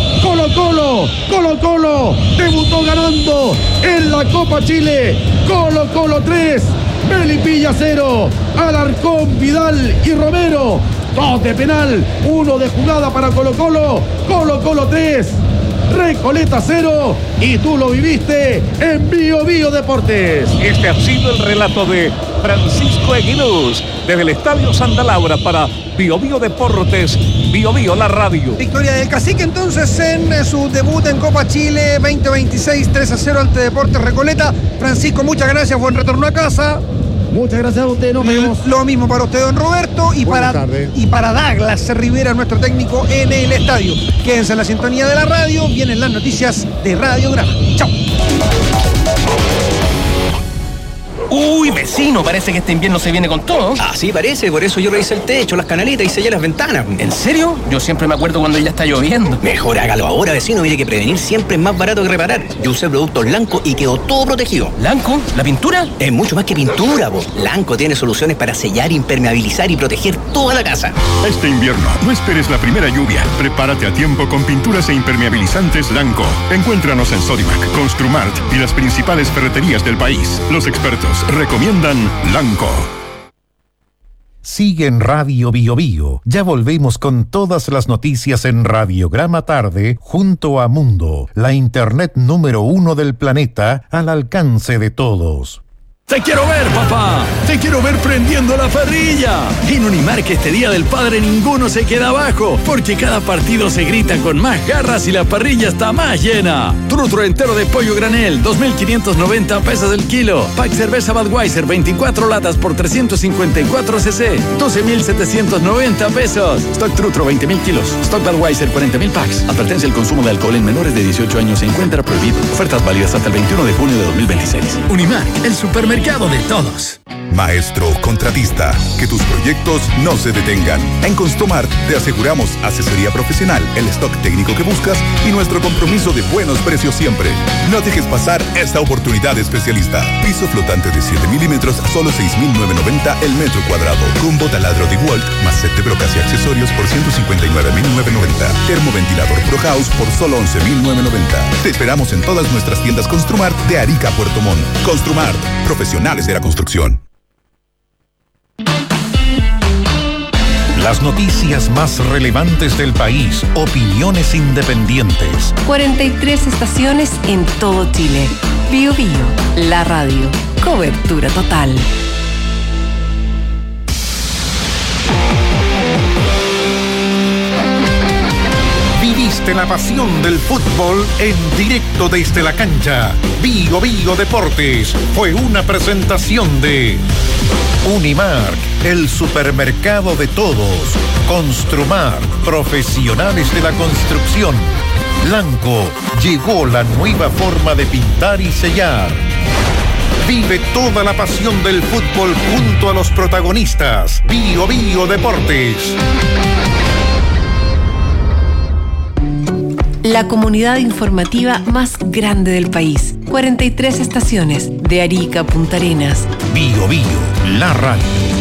debutó ganando en la Copa Chile, Colo-Colo 3, Melipilla 0, Alarcón, Vidal y Romero. 2 de penal, 1 de jugada para Colo-Colo. Colo-Colo 3, Recoleta 0. Y tú lo viviste en Bio Bio Deportes. Este ha sido el relato de Francisco Eguiluz desde el Estadio Santa Laura para Bio Bio Deportes, Bio Bio la radio. Victoria del Cacique entonces en su debut en Copa Chile 2026, 3-0 ante Deportes Recoleta. Francisco, muchas gracias, buen retorno a casa. Muchas gracias a usted, nos vemos. Lo mismo para usted, don Roberto, y para Douglas Rivera, nuestro técnico en el estadio. Quédense en la sintonía de la radio, vienen las noticias de Radiograma. Chao. Uy, vecino, parece que este invierno se viene con todo. Así parece, por eso yo revisé el techo, las canalitas y sellé las ventanas. ¿En serio? Yo siempre me acuerdo cuando ya está lloviendo. Mejor hágalo ahora, vecino. Mire que prevenir siempre es más barato que reparar. Yo usé productos Lanco y quedó todo protegido. ¿Lanco? ¿La pintura? Es mucho más que pintura, po. Lanco tiene soluciones para sellar, impermeabilizar y proteger toda la casa. Este invierno, no esperes la primera lluvia. Prepárate a tiempo con pinturas e impermeabilizantes Lanco. Encuéntranos en Sodimac, Construmart y las principales ferreterías del país. Los expertos recomiendan Lanco. Sigue en Radio Bio Bio. Ya volvemos con todas las noticias en Radiograma Tarde junto a Mundo, la internet número 1 del planeta al alcance de todos. ¡Te quiero ver, papá! ¡Te quiero ver prendiendo la parrilla! En Unimark este Día del Padre ninguno se queda abajo, porque cada partido se grita con más garras y la parrilla está más llena. Trutro entero de pollo granel, 2.590 pesos el kilo. Pack cerveza Budweiser, 24 latas por 354 cc, 12.790 pesos. Stock Trutro, 20.000 kilos. Stock Budweiser, 40.000 packs. Advertencia: el consumo de alcohol en menores de 18 años se encuentra prohibido. Ofertas válidas hasta el 21 de junio de 2026. Unimark, el supermercado de todos. Maestro contratista, que tus proyectos no se detengan. En Construmart te aseguramos asesoría profesional, el stock técnico que buscas y nuestro compromiso de buenos precios siempre. No dejes pasar esta oportunidad especialista. Piso flotante de 7 milímetros a solo 6.990 el metro cuadrado. Combo taladro de Walt más set de brocas y accesorios por 159.990. Termoventilador Pro House por solo 11.990. Te esperamos en todas nuestras tiendas Construmart de Arica a Puerto Montt. Construmart, profesionales de la construcción. Las noticias más relevantes del país, opiniones independientes. 43 estaciones en todo Chile. Bio Bio, la radio. Cobertura total. Viviste la pasión del fútbol en directo desde la cancha. Bio Bio Deportes fue una presentación de Unimark, el supermercado de todos. Construmart, profesionales de la construcción. Lanco, llegó la nueva forma de pintar y sellar. Vive toda la pasión del fútbol junto a los protagonistas. Bio Bio Deportes. La comunidad informativa más grande del país. 43 estaciones, de Arica a Punta Arenas. Bio Bio, la radio.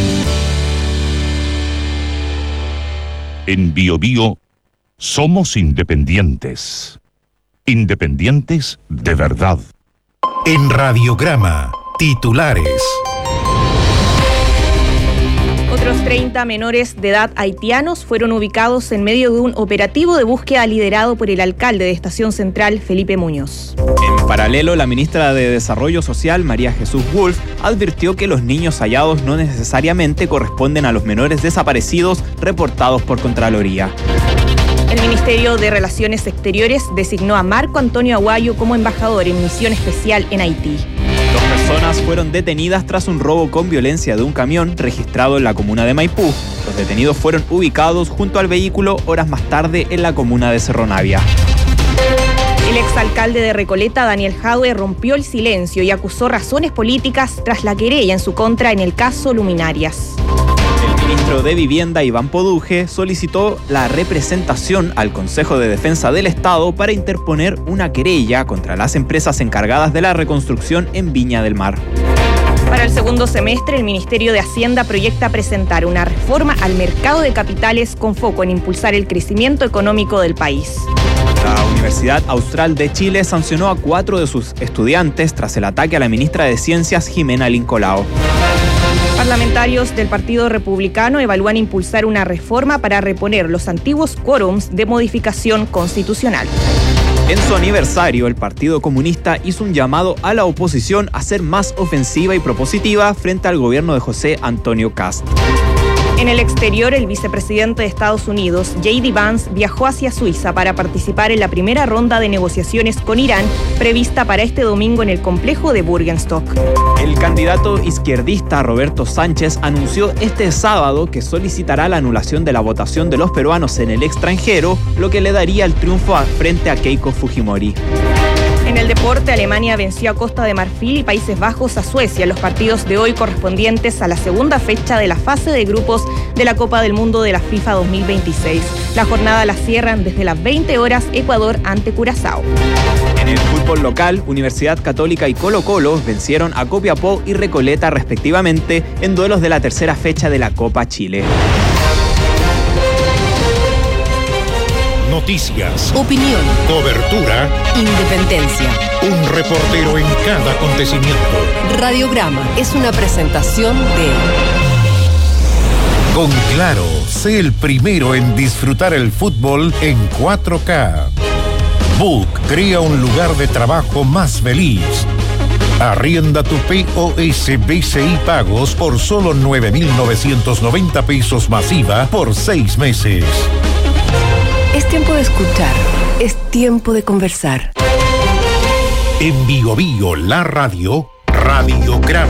En Bio Bio somos independientes. Independientes de verdad. En Radiograma, titulares. Otros 30 menores de edad haitianos fueron ubicados en medio de un operativo de búsqueda liderado por el alcalde de Estación Central, Felipe Muñoz. En paralelo, la ministra de Desarrollo Social, María Jesús Wolf, advirtió que los niños hallados no necesariamente corresponden a los menores desaparecidos reportados por Contraloría. El Ministerio de Relaciones Exteriores designó a Marco Antonio Aguayo como embajador en misión especial en Haití. 2 personas fueron detenidas tras un robo con violencia de un camión registrado en la comuna de Maipú. Los detenidos fueron ubicados junto al vehículo horas más tarde en la comuna de Cerro Navia. El exalcalde de Recoleta, Daniel Jadue, rompió el silencio y acusó razones políticas tras la querella en su contra en el caso Luminarias. El ministro de Vivienda, Iván Poduje, solicitó la representación al Consejo de Defensa del Estado para interponer una querella contra las empresas encargadas de la reconstrucción en Viña del Mar. Para el segundo semestre, el Ministerio de Hacienda proyecta presentar una reforma al mercado de capitales con foco en impulsar el crecimiento económico del país. La Universidad Austral de Chile sancionó a 4 de sus estudiantes tras el ataque a la ministra de Ciencias, Jimena Lincolao. Parlamentarios del Partido Republicano evalúan impulsar una reforma para reponer los antiguos quórums de modificación constitucional. En su aniversario, el Partido Comunista hizo un llamado a la oposición a ser más ofensiva y propositiva frente al gobierno de José Antonio Kast. En el exterior, el vicepresidente de Estados Unidos, J.D. Vance, viajó hacia Suiza para participar en la primera ronda de negociaciones con Irán, prevista para este domingo en el complejo de Bürgenstock. El candidato izquierdista Roberto Sánchez anunció este sábado que solicitará la anulación de la votación de los peruanos en el extranjero, lo que le daría el triunfo frente a Keiko Fujimori. En el deporte, Alemania venció a Costa de Marfil y Países Bajos a Suecia en los partidos de hoy correspondientes a la segunda fecha de la fase de grupos de la Copa del Mundo de la FIFA 2026. La jornada la cierran desde las 20 horas Ecuador ante Curazao. En el fútbol local, Universidad Católica y Colo-Colo vencieron a Copiapó y Recoleta respectivamente en duelos de la tercera fecha de la Copa Chile. Noticias, Opinión, cobertura, independencia. un reportero en cada acontecimiento. Radiograma es una presentación de... Con Claro, sé el primero en disfrutar el fútbol en 4K. Book crea un lugar de trabajo más feliz. Arrienda tu POS BCI Pagos por solo 9.990 pesos masiva por 6 meses. Es tiempo de escuchar, es tiempo de conversar. En Bio Bio, la radio, Radiograma.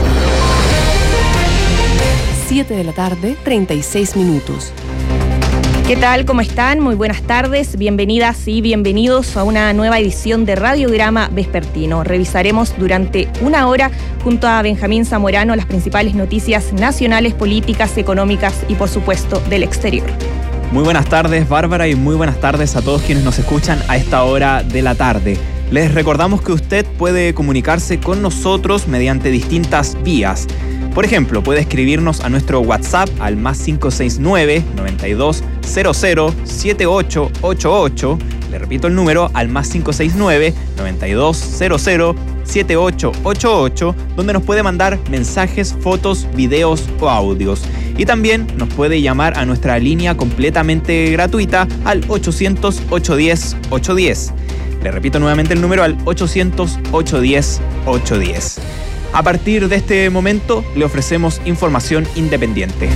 7 de la tarde, 36 minutos. ¿Qué tal? ¿Cómo están? Muy buenas tardes, bienvenidas y bienvenidos a una nueva edición de Radiograma Vespertino. Revisaremos durante una hora junto a Benjamín Zamorano las principales noticias nacionales, políticas, económicas y por supuesto del exterior. Muy buenas tardes, Bárbara, y muy buenas tardes a todos quienes nos escuchan a esta hora de la tarde. Les recordamos que usted puede comunicarse con nosotros mediante distintas vías. Por ejemplo, puede escribirnos a nuestro WhatsApp al +569 9200 7888. Le repito el número al +569 9200 7888, donde nos puede mandar mensajes, fotos, videos o audios. Y también nos puede llamar a nuestra línea completamente gratuita al 800-810-810. Le repito nuevamente el número al 800-810-810. A partir de este momento le ofrecemos información independiente.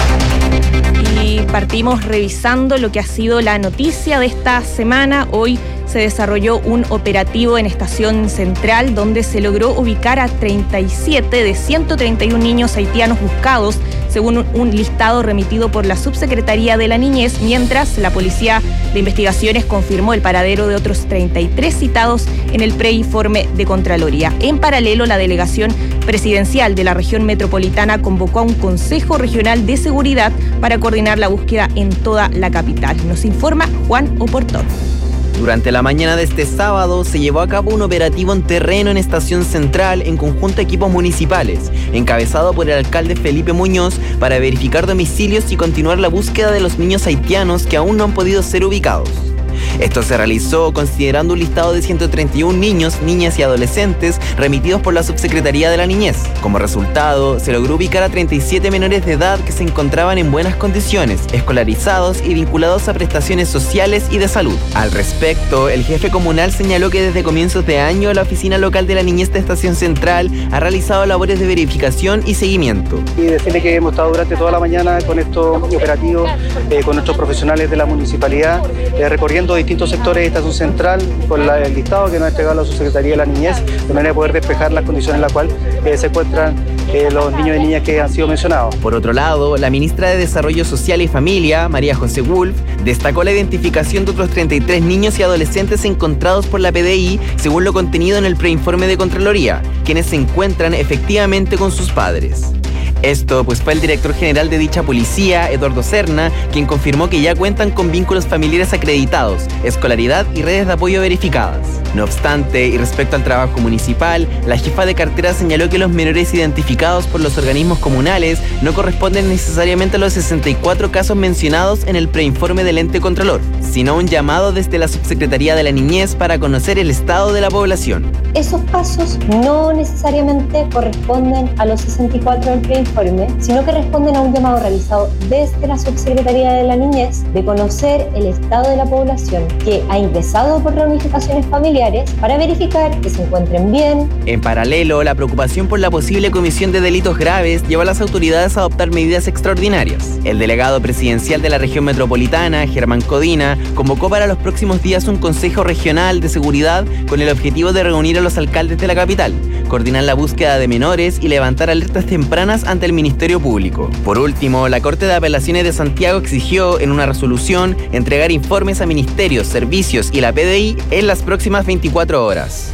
Y partimos revisando lo que ha sido la noticia de esta semana. Hoy se desarrolló un operativo en Estación Central donde se logró ubicar a 37 de 131 niños haitianos buscados, según un listado remitido por la Subsecretaría de la Niñez, mientras la Policía de Investigaciones confirmó el paradero de otros 33 citados en el preinforme de Contraloría. En paralelo, la delegación presidencial de la región metropolitana convocó a un Consejo Regional de Seguridad para coordinar la búsqueda en toda la capital. Nos informa Juan Oportón. Durante la mañana de este sábado se llevó a cabo un operativo en terreno en Estación Central en conjunto a equipos municipales, encabezado por el alcalde Felipe Muñoz, para verificar domicilios y continuar la búsqueda de los niños haitianos que aún no han podido ser ubicados. Esto se realizó considerando un listado de 131 niños, niñas y adolescentes remitidos por la Subsecretaría de la Niñez. Como resultado, se logró ubicar a 37 menores de edad que se encontraban en buenas condiciones, escolarizados y vinculados a prestaciones sociales y de salud. Al respecto, el jefe comunal señaló que desde comienzos de año la Oficina Local de la Niñez de Estación Central ha realizado labores de verificación y seguimiento. Y decirle que hemos estado durante toda la mañana con estos operativos, con nuestros profesionales de la municipalidad, recorriendo distintos sectores de Estación Central con el listado que nos ha entregado la Subsecretaría de la Niñez, de manera de poder despejar las condiciones en las cuales se encuentran los niños y niñas que han sido mencionados. Por otro lado, la ministra de Desarrollo Social y Familia, María José Wolf, destacó la identificación de otros 33 niños y adolescentes encontrados por la PDI, según lo contenido en el preinforme de Contraloría, quienes se encuentran efectivamente con sus padres. Esto pues fue el director general de dicha policía, Eduardo Serna, quien confirmó que ya cuentan con vínculos familiares acreditados, escolaridad y redes de apoyo verificadas. No obstante, y respecto al trabajo municipal, la jefa de cartera señaló que los menores identificados por los organismos comunales no corresponden necesariamente a los 64 casos mencionados en el preinforme del ente contralor, sino un llamado desde la Subsecretaría de la Niñez para conocer el estado de la población. Esos casos no necesariamente corresponden a los 64 del preinforme, sino que responden a un llamado realizado desde la Subsecretaría de la Niñez de conocer el estado de la población que ha ingresado por reunificaciones familiares para verificar que se encuentren bien. En paralelo, la preocupación por la posible comisión de delitos graves lleva a las autoridades a adoptar medidas extraordinarias. El delegado presidencial de la región metropolitana, Germán Codina, convocó para los próximos días un Consejo Regional de Seguridad con el objetivo de reunir a los alcaldes de la capital, coordinar la búsqueda de menores y levantar alertas tempranas ante el Ministerio Público. Por último, la Corte de Apelaciones de Santiago exigió en una resolución entregar informes a ministerios, servicios y la PDI en las próximas 24 horas.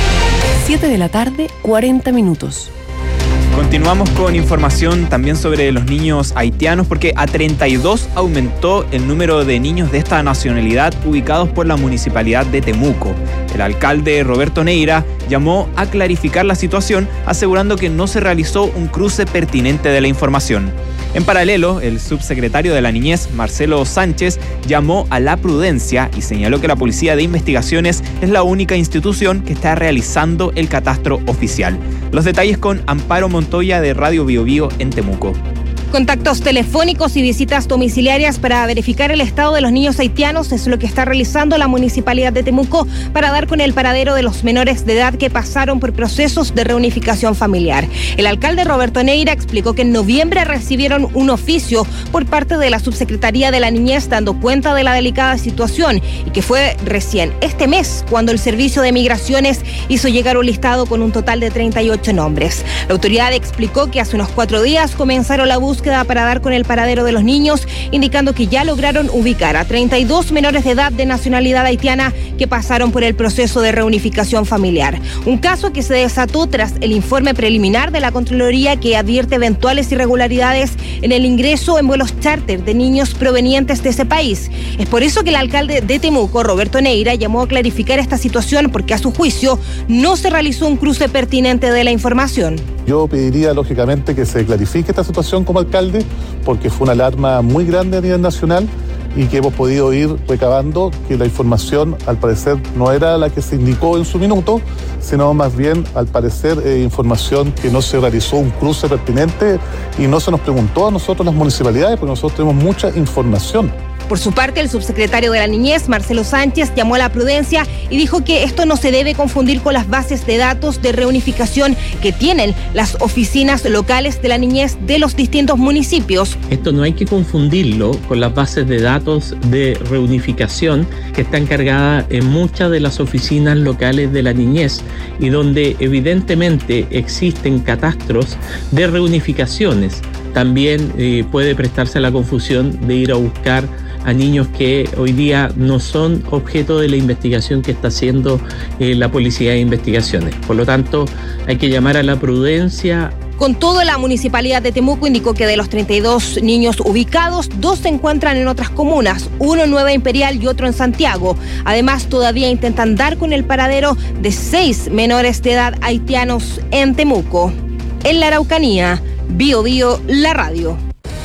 7 de la tarde, 40 minutos. Continuamos con información también sobre los niños haitianos, porque a 32 aumentó el número de niños de esta nacionalidad ubicados por la municipalidad de Temuco. El alcalde Roberto Neira llamó a clarificar la situación, asegurando que no se realizó un cruce pertinente de la información. En paralelo, el subsecretario de la Niñez, Marcelo Sánchez, llamó a la prudencia y señaló que la Policía de Investigaciones es la única institución que está realizando el catastro oficial. Los detalles con Amparo Montoya de Radio Bio Bio en Temuco. Contactos telefónicos y visitas domiciliarias para verificar el estado de los niños haitianos es lo que está realizando la Municipalidad de Temuco para dar con el paradero de los menores de edad que pasaron por procesos de reunificación familiar. El alcalde Roberto Neira explicó que en noviembre recibieron un oficio por parte de la Subsecretaría de la Niñez dando cuenta de la delicada situación y que fue recién este mes cuando el Servicio de Migraciones hizo llegar un listado con un total de 38 nombres. La autoridad explicó que hace unos 4 días comenzaron la búsqueda para dar con el paradero de los niños, indicando que ya lograron ubicar a 32 menores de edad de nacionalidad haitiana que pasaron por el proceso de reunificación familiar. Un caso que se desató tras el informe preliminar de la Contraloría que advierte eventuales irregularidades en el ingreso en vuelos charter de niños provenientes de ese país. Es por eso que el alcalde de Temuco, Roberto Neira, llamó a clarificar esta situación porque a su juicio no se realizó un cruce pertinente de la información. Yo pediría, lógicamente, que se clarifique esta situación como alcalde, porque fue una alarma muy grande a nivel nacional y que hemos podido ir recabando que la información, al parecer, no era la que se indicó en su minuto, sino más bien, al parecer, información que no se realizó un cruce pertinente y no se nos preguntó a nosotros las municipalidades, porque nosotros tenemos mucha información. Por su parte, el subsecretario de la Niñez, Marcelo Sánchez, llamó a la prudencia y dijo que esto no se debe confundir con las bases de datos de reunificación que tienen las oficinas locales de la niñez de los distintos municipios. Esto no hay que confundirlo con las bases de datos de reunificación que están cargadas en muchas de las oficinas locales de la niñez y donde evidentemente existen catastros de reunificaciones. También puede prestarse a la confusión de ir a buscar a niños que hoy día no son objeto de la investigación que está haciendo la Policía de Investigaciones. Por lo tanto, hay que llamar a la prudencia. Con todo, la Municipalidad de Temuco indicó que de los 32 niños ubicados, 2 se encuentran en otras comunas, uno en Nueva Imperial y otro en Santiago. Además, todavía intentan dar con el paradero de 6 menores de edad haitianos en Temuco. En la Araucanía, Bio Bio, la radio.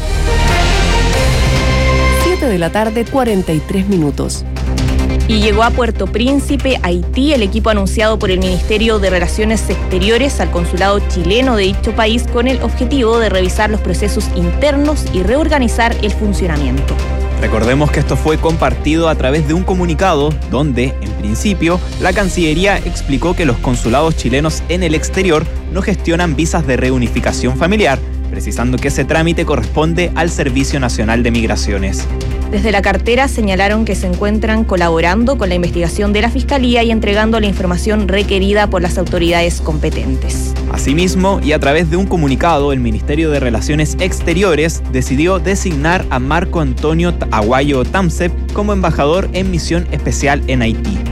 7 de la tarde, 43 minutos. Y llegó a Puerto Príncipe, Haití, el equipo anunciado por el Ministerio de Relaciones Exteriores al consulado chileno de dicho país con el objetivo de revisar los procesos internos y reorganizar el funcionamiento. Recordemos que esto fue compartido a través de un comunicado donde, en principio, la Cancillería explicó que los consulados chilenos en el exterior no gestionan visas de reunificación familiar, precisando que ese trámite corresponde al Servicio Nacional de Migraciones. Desde la cartera señalaron que se encuentran colaborando con la investigación de la Fiscalía y entregando la información requerida por las autoridades competentes. Asimismo, y a través de un comunicado, el Ministerio de Relaciones Exteriores decidió designar a Marco Antonio Aguayo Tamsep como embajador en misión especial en Haití.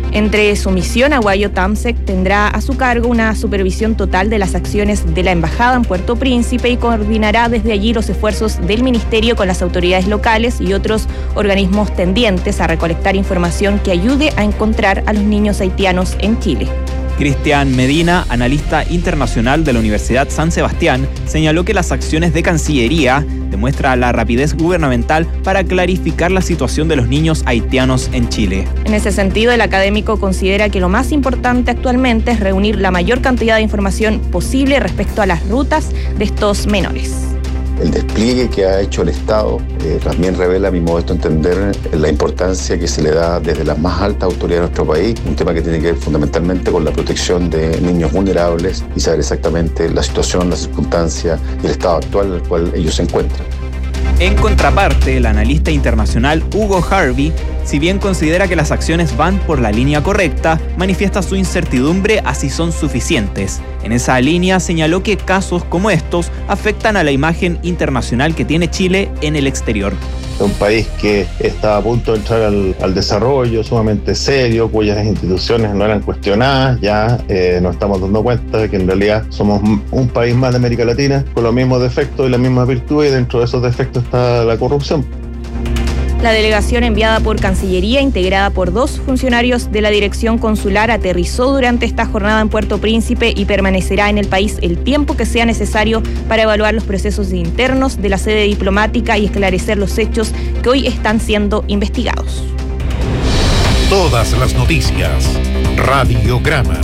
Entre su misión, Aguayo Tamsek tendrá a su cargo una supervisión total de las acciones de la Embajada en Puerto Príncipe y coordinará desde allí los esfuerzos del Ministerio con las autoridades locales y otros organismos tendientes a recolectar información que ayude a encontrar a los niños haitianos en Chile. Cristian Medina, analista internacional de la Universidad San Sebastián, señaló que las acciones de Cancillería demuestran la rapidez gubernamental para clarificar la situación de los niños haitianos en Chile. En ese sentido, el académico considera que lo más importante actualmente es reunir la mayor cantidad de información posible respecto a las rutas de estos menores. El despliegue que ha hecho el Estado también revela, a mi modesto entender, la importancia que se le da desde las más altas autoridades de nuestro país, un tema que tiene que ver fundamentalmente con la protección de niños vulnerables y saber exactamente la situación, las circunstancias y el estado actual en el cual ellos se encuentran. En contraparte, el analista internacional Hugo Harvey, si bien considera que las acciones van por la línea correcta, manifiesta su incertidumbre a si son suficientes. En esa línea señaló que casos como estos afectan a la imagen internacional que tiene Chile en el exterior. Un país que estaba a punto de entrar al desarrollo, sumamente serio, cuyas instituciones no eran cuestionadas, ya nos estamos dando cuenta de que en realidad somos un país más de América Latina con los mismos defectos y las mismas virtudes, y dentro de esos defectos está la corrupción. La delegación enviada por Cancillería, integrada por 2 funcionarios de la Dirección Consular, aterrizó durante esta jornada en Puerto Príncipe y permanecerá en el país el tiempo que sea necesario para evaluar los procesos internos de la sede diplomática y esclarecer los hechos que hoy están siendo investigados. Todas las noticias. Radiograma.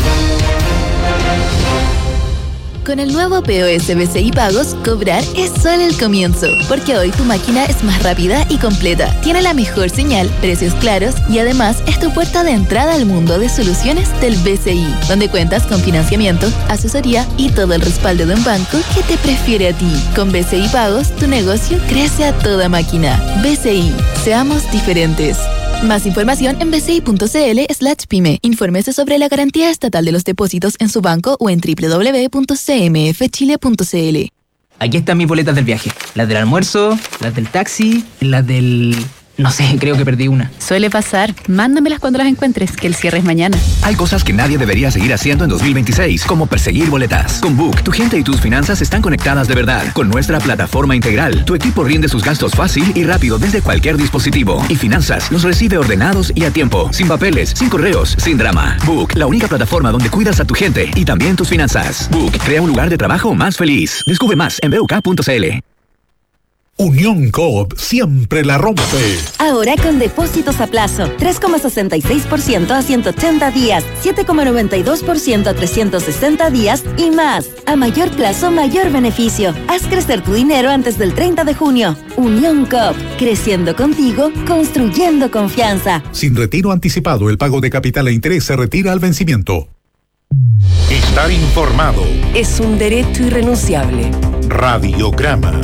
Con el nuevo POS BCI Pagos, cobrar es solo el comienzo, porque hoy tu máquina es más rápida y completa. Tiene la mejor señal, precios claros y además es tu puerta de entrada al mundo de soluciones del BCI, donde cuentas con financiamiento, asesoría y todo el respaldo de un banco que te prefiere a ti. Con BCI Pagos, tu negocio crece a toda máquina. BCI, seamos diferentes. Más información en bci.cl/pyme. Infórmese sobre la garantía estatal de los depósitos en su banco o en www.cmfchile.cl. Aquí están mis boletas del viaje. Las del almuerzo, las del taxi, las del... No sé, creo que perdí una. Suele pasar. Mándamelas cuando las encuentres, que el cierre es mañana. Hay cosas que nadie debería seguir haciendo en 2026, como perseguir boletas. Con Book, tu gente y tus finanzas están conectadas de verdad. Con nuestra plataforma integral, tu equipo rinde sus gastos fácil y rápido desde cualquier dispositivo. Y finanzas los recibe ordenados y a tiempo, sin papeles, sin correos, sin drama. Book, la única plataforma donde cuidas a tu gente y también tus finanzas. Book, crea un lugar de trabajo más feliz. Descubre más en buk.cl. Unión Coop siempre la rompe. Ahora con depósitos a plazo, 3,66% a 180 días, 7,92% a 360 días y más. A mayor plazo, mayor beneficio. Haz crecer tu dinero antes del 30 de junio. Unión Coop, creciendo contigo, construyendo confianza. Sin retiro anticipado, el pago de capital e interés se retira al vencimiento. Estar informado es un derecho irrenunciable. Radiograma.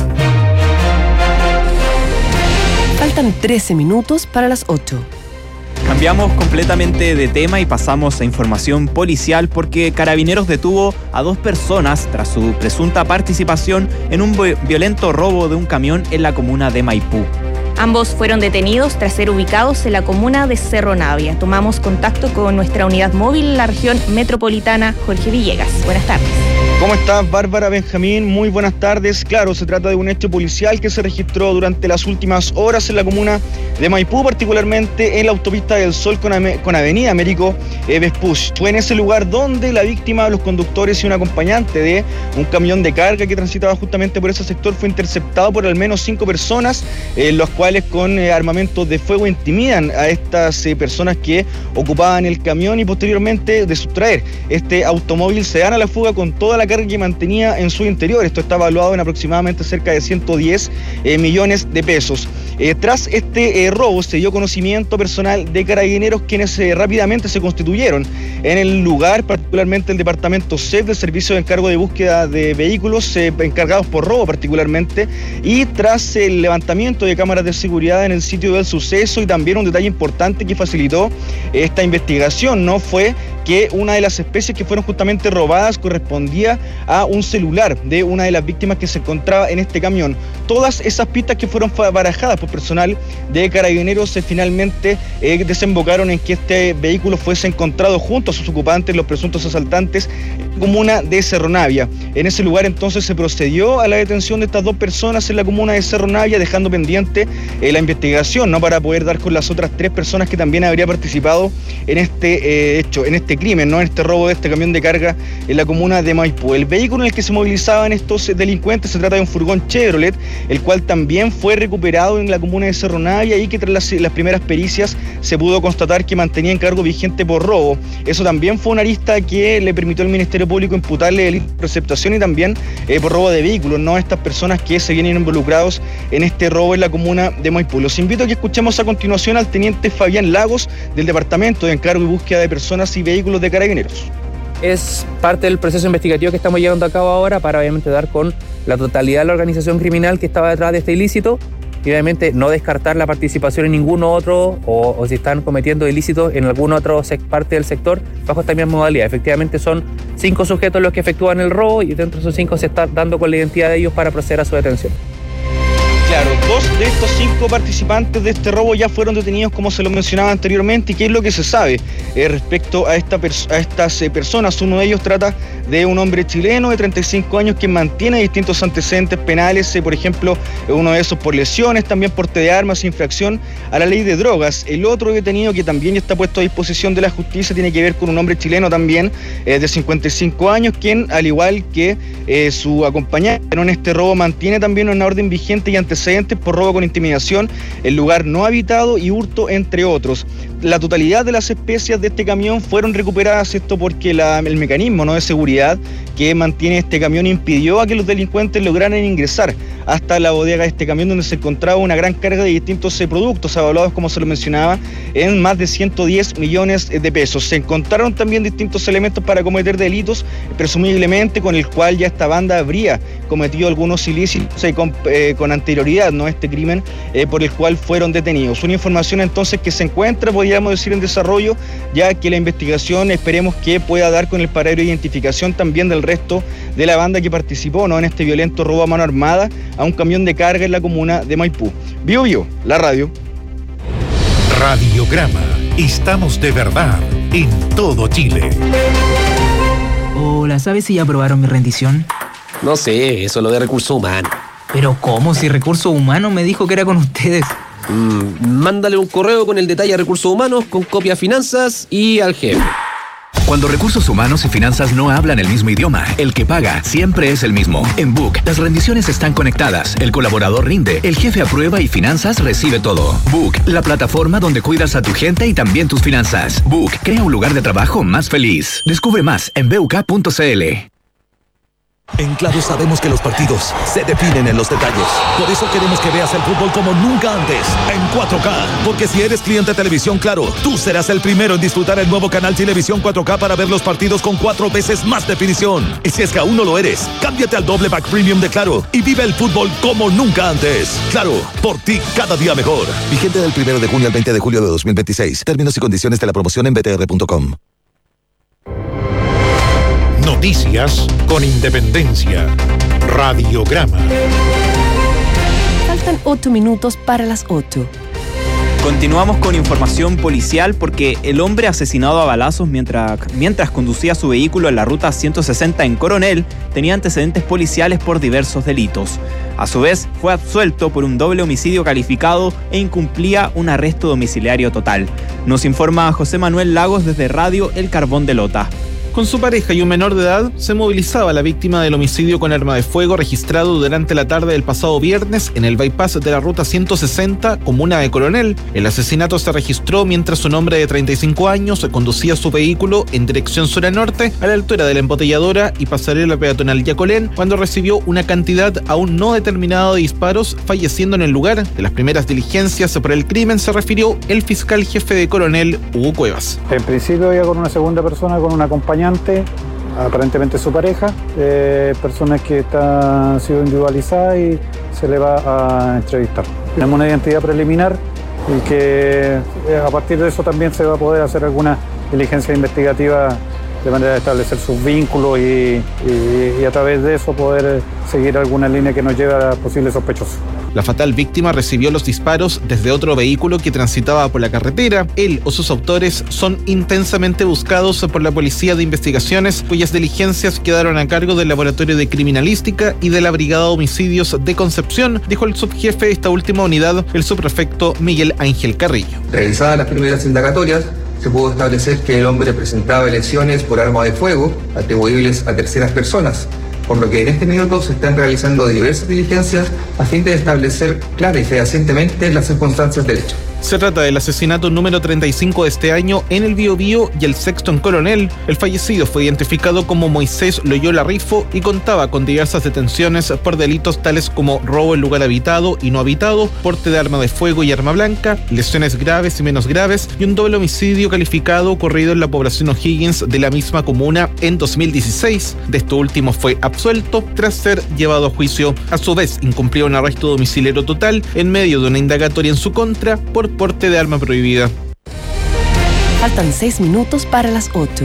Faltan 13 minutos para las 8. Cambiamos completamente de tema y pasamos a información policial porque Carabineros detuvo a 2 personas tras su presunta participación en un violento robo de un camión en la comuna de Maipú. Ambos fueron detenidos tras ser ubicados en la comuna de Cerro Navia. Tomamos contacto con nuestra unidad móvil en la región metropolitana, Jorge Villegas. Buenas tardes. ¿Cómo estás, Bárbara, Benjamín? Muy buenas tardes. Claro, se trata de un hecho policial que se registró durante las últimas horas en la comuna de Maipú, particularmente en la autopista del Sol con avenida Américo Vespucci. Fue en ese lugar donde la víctima, los conductores y un acompañante de un camión de carga que transitaba justamente por ese sector fue interceptado por al menos 5 personas, los cuales con armamentos de fuego intimidan a estas personas que ocupaban el camión y posteriormente de sustraer este automóvil se dan a la fuga con toda la carga que mantenía en su interior. Esto está evaluado en aproximadamente cerca de 110 millones de pesos. Tras este robo se dio conocimiento personal de Carabineros, quienes rápidamente se constituyeron en el lugar, particularmente el departamento CEP del Servicio de Encargo de Búsqueda de Vehículos, encargados por robo particularmente, y tras el levantamiento de cámaras de seguridad en el sitio del suceso, y también un detalle importante que facilitó esta investigación, ¿no? Fue que una de las especies que fueron justamente robadas correspondía a un celular de una de las víctimas que se encontraba en este camión. Todas esas pistas que fueron barajadas por personal de Carabineros finalmente desembocaron en que este vehículo fuese encontrado junto a sus ocupantes, los presuntos asaltantes, en la comuna de Cerro Navia. En ese lugar entonces se procedió a la detención de estas 2 personas en la comuna de Cerro Navia, dejando pendiente la investigación, ¿no?, para poder dar con las otras 3 personas que también habrían participado en este hecho, en este crimen, ¿no?, en este robo de este camión de carga en la comuna de Maipú. El vehículo en el que se movilizaban estos delincuentes se trata de un furgón Chevrolet, el cual también fue recuperado en la comuna de Cerro Navia y que tras las primeras pericias se pudo constatar que mantenía encargo vigente por robo. Eso también fue una arista que le permitió al Ministerio Público imputarle delito de receptación y también por robo de vehículos, ¿no?, a estas personas que se vienen involucrados en este robo en la comuna de Maipú. Los invito a que escuchemos a continuación al teniente Fabián Lagos del Departamento de Encargo y Búsqueda de Personas y Vehículos de Carabineros. Es parte del proceso investigativo que estamos llevando a cabo ahora para obviamente dar con la totalidad de la organización criminal que estaba detrás de este ilícito y obviamente no descartar la participación en ninguno otro o si están cometiendo ilícitos en alguna otra parte del sector bajo esta misma modalidad. Efectivamente son 5 sujetos los que efectúan el robo y dentro de esos 5 se está dando con la identidad de ellos para proceder a su detención. Claro, 2 de estos 5 participantes de este robo ya fueron detenidos, como se lo mencionaba anteriormente. ¿Y qué es lo que se sabe respecto a estas personas? Uno de ellos trata de un hombre chileno de 35 años que mantiene distintos antecedentes penales, por ejemplo, uno de esos por lesiones, también porte de armas, infracción a la ley de drogas. El otro detenido, que también ya está puesto a disposición de la justicia, tiene que ver con un hombre chileno también de 55 años, quien, al igual que su acompañante en este robo, mantiene también una orden vigente y antecedentes por robo con intimidación, el lugar no habitado y hurto, entre otros. La totalidad de las especies de este camión fueron recuperadas, esto porque el mecanismo, ¿no?, de seguridad que mantiene este camión impidió a que los delincuentes lograran ingresar hasta la bodega de este camión, donde se encontraba una gran carga de distintos productos avalados, como se lo mencionaba, en más de 110 millones de pesos. Se encontraron también distintos elementos para cometer delitos, presumiblemente con el cual ya esta banda habría cometido algunos ilícitos con anterioridad, ¿no?, este crimen por el cual fueron detenidos. Una información entonces que se encuentra, podríamos decir, en desarrollo, ya que la investigación esperemos que pueda dar con el paradero de identificación también del resto de la banda que participó, ¿no?, en este violento robo a mano armada a un camión de carga en la comuna de Maipú. Bio Bio, la radio. Radiograma. Estamos de verdad en todo Chile. Hola, ¿sabes si ya aprobaron mi rendición? No sé, eso es lo de recursos humanos. ¿Pero cómo? Si Recursos Humanos me dijo que era con ustedes. Mándale un correo con el detalle a Recursos Humanos, con copia a Finanzas y al jefe. Cuando Recursos Humanos y Finanzas no hablan el mismo idioma, el que paga siempre es el mismo. En Book, las rendiciones están conectadas, el colaborador rinde, el jefe aprueba y Finanzas recibe todo. Book, la plataforma donde cuidas a tu gente y también tus finanzas. Book, crea un lugar de trabajo más feliz. Descubre más en buk.cl. En Claro sabemos que los partidos se definen en los detalles. Por eso queremos que veas el fútbol como nunca antes, en 4K. Porque si eres cliente de Televisión Claro, tú serás el primero en disfrutar el nuevo canal Televisión 4K para ver los partidos con 4 veces más definición. Y si es que aún no lo eres, cámbiate al doble pack premium de Claro y vive el fútbol como nunca antes. Claro, por ti cada día mejor. Vigente del 1 de junio al 20 de julio de 2026. Términos y condiciones de la promoción en btr.com. Noticias con independencia. Radiograma. Faltan 8 minutos para las 8. Continuamos con información policial porque el hombre asesinado a balazos mientras conducía su vehículo en la ruta 160 en Coronel tenía antecedentes policiales por diversos delitos. A su vez, fue absuelto por un doble homicidio calificado e incumplía un arresto domiciliario total. Nos informa José Manuel Lagos desde Radio El Carbón de Lota. Con su pareja y un menor de edad, se movilizaba la víctima del homicidio con arma de fuego registrado durante la tarde del pasado viernes en el bypass de la ruta 160, comuna de Coronel. El asesinato se registró mientras un hombre de 35 años conducía su vehículo en dirección sur a norte, a la altura de la embotelladora y pasarela peatonal Yacolén, cuando recibió una cantidad aún no determinada de disparos, falleciendo en el lugar. De las primeras diligencias por el crimen se refirió el fiscal jefe de Coronel, Hugo Cuevas. En principio iba con una segunda persona, con un acompañante, aparentemente su pareja, personas que han sido individualizadas y se le va a entrevistar. Tenemos una identidad preliminar y que a partir de eso también se va a poder hacer alguna diligencia investigativa de manera de establecer sus vínculos y a través de eso poder seguir alguna línea que nos lleve a posibles sospechosos. La fatal víctima recibió los disparos desde otro vehículo que transitaba por la carretera. Él o sus autores son intensamente buscados por la Policía de Investigaciones, cuyas diligencias quedaron a cargo del Laboratorio de Criminalística y de la Brigada de Homicidios de Concepción, dijo el subjefe de esta última unidad, el subprefecto Miguel Ángel Carrillo. Realizadas las primeras indagatorias, se pudo establecer que el hombre presentaba lesiones por arma de fuego atribuibles a terceras personas, por lo que en este minuto se están realizando diversas diligencias a fin de establecer clara y fehacientemente las circunstancias del hecho. Se trata del asesinato número 35 de este año en el Biobío y el sexto en Coronel. El fallecido fue identificado como Moisés Loyola Rifo y contaba con diversas detenciones por delitos tales como robo en lugar habitado y no habitado, porte de arma de fuego y arma blanca, lesiones graves y menos graves y un doble homicidio calificado ocurrido en la población O'Higgins de la misma comuna en 2016. De esto último fue absuelto tras ser llevado a juicio. A su vez, incumplió un arresto domiciliario total en medio de una indagatoria en su contra por porte de arma prohibida. Faltan 6 minutos para las 8.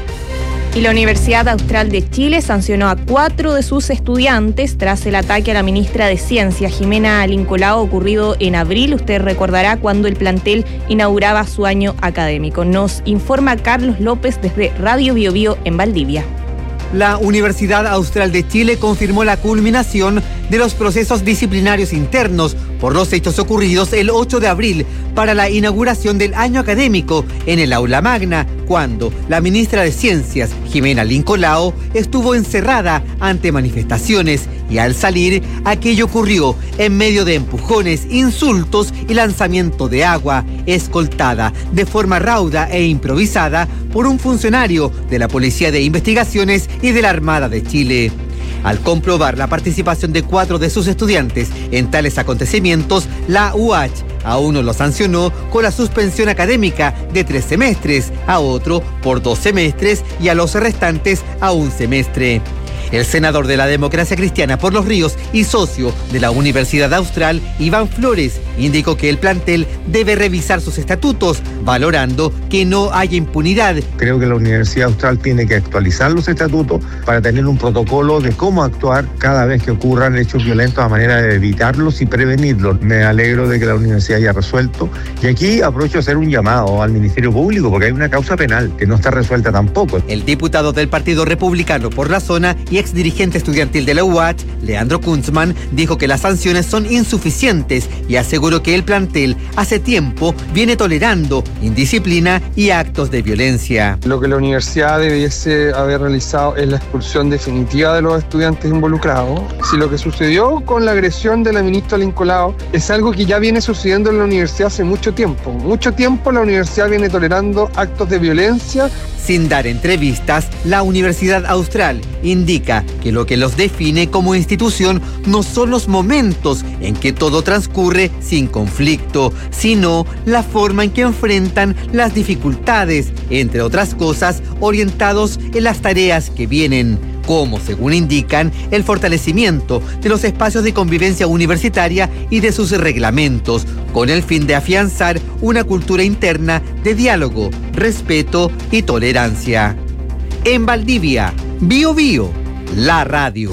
Y la Universidad Austral de Chile sancionó a 4 de sus estudiantes tras el ataque a la ministra de Ciencia, Jimena Lincolao, ocurrido en abril. Usted recordará cuando el plantel inauguraba su año académico. Nos informa Carlos López desde Radio Biobío en Valdivia. La Universidad Austral de Chile confirmó la culminación de los procesos disciplinarios internos por los hechos ocurridos el 8 de abril para la inauguración del año académico en el aula magna, cuando la ministra de Ciencias, Jimena Lincolao, estuvo encerrada ante manifestaciones y al salir, aquello ocurrió en medio de empujones, insultos y lanzamiento de agua, escoltada de forma rauda e improvisada por un funcionario de la Policía de Investigaciones y de la Armada de Chile. Al comprobar la participación de 4 de sus estudiantes en tales acontecimientos, la UH a uno lo sancionó con la suspensión académica de 3 semestres, a otro por 2 semestres y a los restantes a 1 semestre. El senador de la Democracia Cristiana por Los Ríos y socio de la Universidad Austral, Iván Flores, indicó que el plantel debe revisar sus estatutos, valorando que no haya impunidad. Creo que la Universidad Austral tiene que actualizar los estatutos para tener un protocolo de cómo actuar cada vez que ocurran hechos violentos a manera de evitarlos y prevenirlos. Me alegro de que la universidad haya resuelto. Y aquí aprovecho a hacer un llamado al Ministerio Público porque hay una causa penal que no está resuelta tampoco. El diputado del Partido Republicano por la zona y exdirigente estudiantil de la UH, Leandro Kunzman, dijo que las sanciones son insuficientes y aseguró que el plantel hace tiempo viene tolerando indisciplina y actos de violencia. Lo que la universidad debiese haber realizado es la expulsión definitiva de los estudiantes involucrados. Si lo que sucedió con la agresión de la ministra Lincolao es algo que ya viene sucediendo en la universidad hace mucho tiempo la universidad viene tolerando actos de violencia. Sin dar entrevistas, la Universidad Austral indica que lo que los define como institución no son los momentos en que todo transcurre sin conflicto, sino la forma en que enfrentan las dificultades, entre otras cosas, orientados en las tareas que vienen, como, según indican, el fortalecimiento de los espacios de convivencia universitaria y de sus reglamentos, con el fin de afianzar una cultura interna de diálogo, respeto y tolerancia. En Valdivia, Bio Bio, la radio.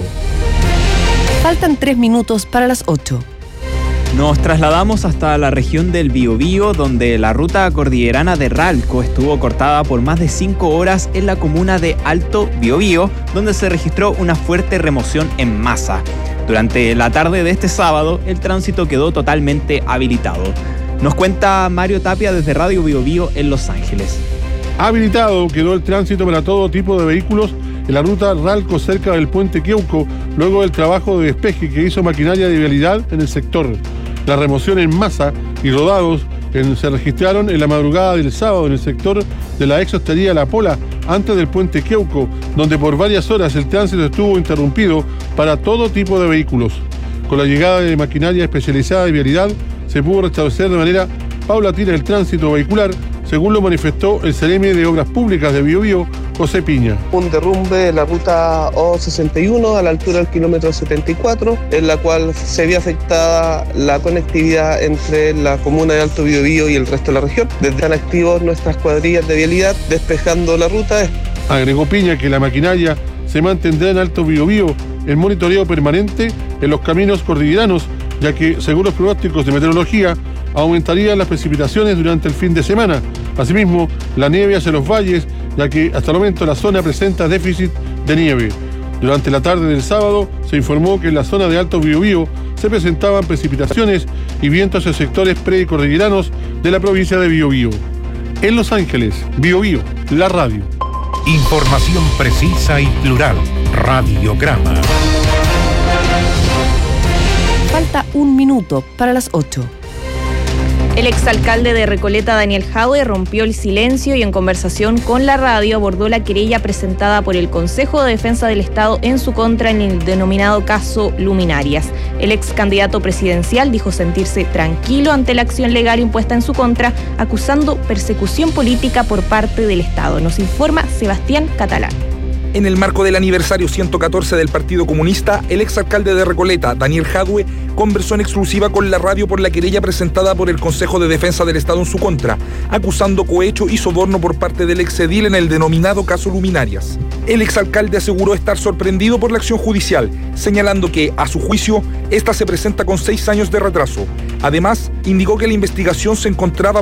Faltan 3 minutos para las 8. Nos trasladamos hasta la región del Biobío, donde la ruta cordillerana de Ralco estuvo cortada por más de 5 horas en la comuna de Alto Biobío, donde se registró una fuerte remoción en masa. Durante la tarde de este sábado, el tránsito quedó totalmente habilitado. Nos cuenta Mario Tapia desde Radio Biobío en Los Ángeles. Habilitado quedó el tránsito para todo tipo de vehículos en la ruta Ralco cerca del puente Queuco, luego del trabajo de despeje que hizo maquinaria de vialidad en el sector. La remoción en masa y rodados se registraron en la madrugada del sábado en el sector de la ex hostería La Pola, antes del puente Queuco, donde por varias horas el tránsito estuvo interrumpido para todo tipo de vehículos. Con la llegada de maquinaria especializada de vialidad, se pudo restablecer de manera paulatina el tránsito vehicular, según lo manifestó el seremi de Obras Públicas de Biobío, José Piña. Un derrumbe de la ruta O61 a la altura del kilómetro 74, en la cual se vio afectada la conectividad entre la comuna de Alto Biobío y el resto de la región. Desde están activos nuestras cuadrillas de vialidad despejando la ruta Agregó Piña que la maquinaria se mantendrá en Alto Biobío en monitoreo permanente en los caminos cordilleranos, ya que, según los pronósticos de meteorología, aumentarían las precipitaciones durante el fin de semana. Asimismo, la nieve hacia los valles, ya que hasta el momento la zona presenta déficit de nieve. Durante la tarde del sábado se informó que en la zona de Alto Biobío se presentaban precipitaciones y vientos en sectores precordilleranos de la provincia de Biobío. En Los Ángeles, Biobío, la radio. Información precisa y plural. Radiograma. Falta un minuto para las 8. El exalcalde de Recoleta, Daniel Jadue, rompió el silencio y en conversación con la radio abordó la querella presentada por el Consejo de Defensa del Estado en su contra en el denominado caso Luminarias. El ex candidato presidencial dijo sentirse tranquilo ante la acción legal impuesta en su contra, acusando persecución política por parte del Estado. Nos informa Sebastián Catalán. En el marco del aniversario 114 del Partido Comunista, el exalcalde de Recoleta, Daniel Jadue, conversó en exclusiva con la radio por la querella presentada por el Consejo de Defensa del Estado en su contra, acusando cohecho y soborno por parte del exedil en el denominado caso Luminarias. El exalcalde aseguró estar sorprendido por la acción judicial, señalando que, a su juicio, esta se presenta con 6 años de retraso. Además, indicó que la investigación se encontraba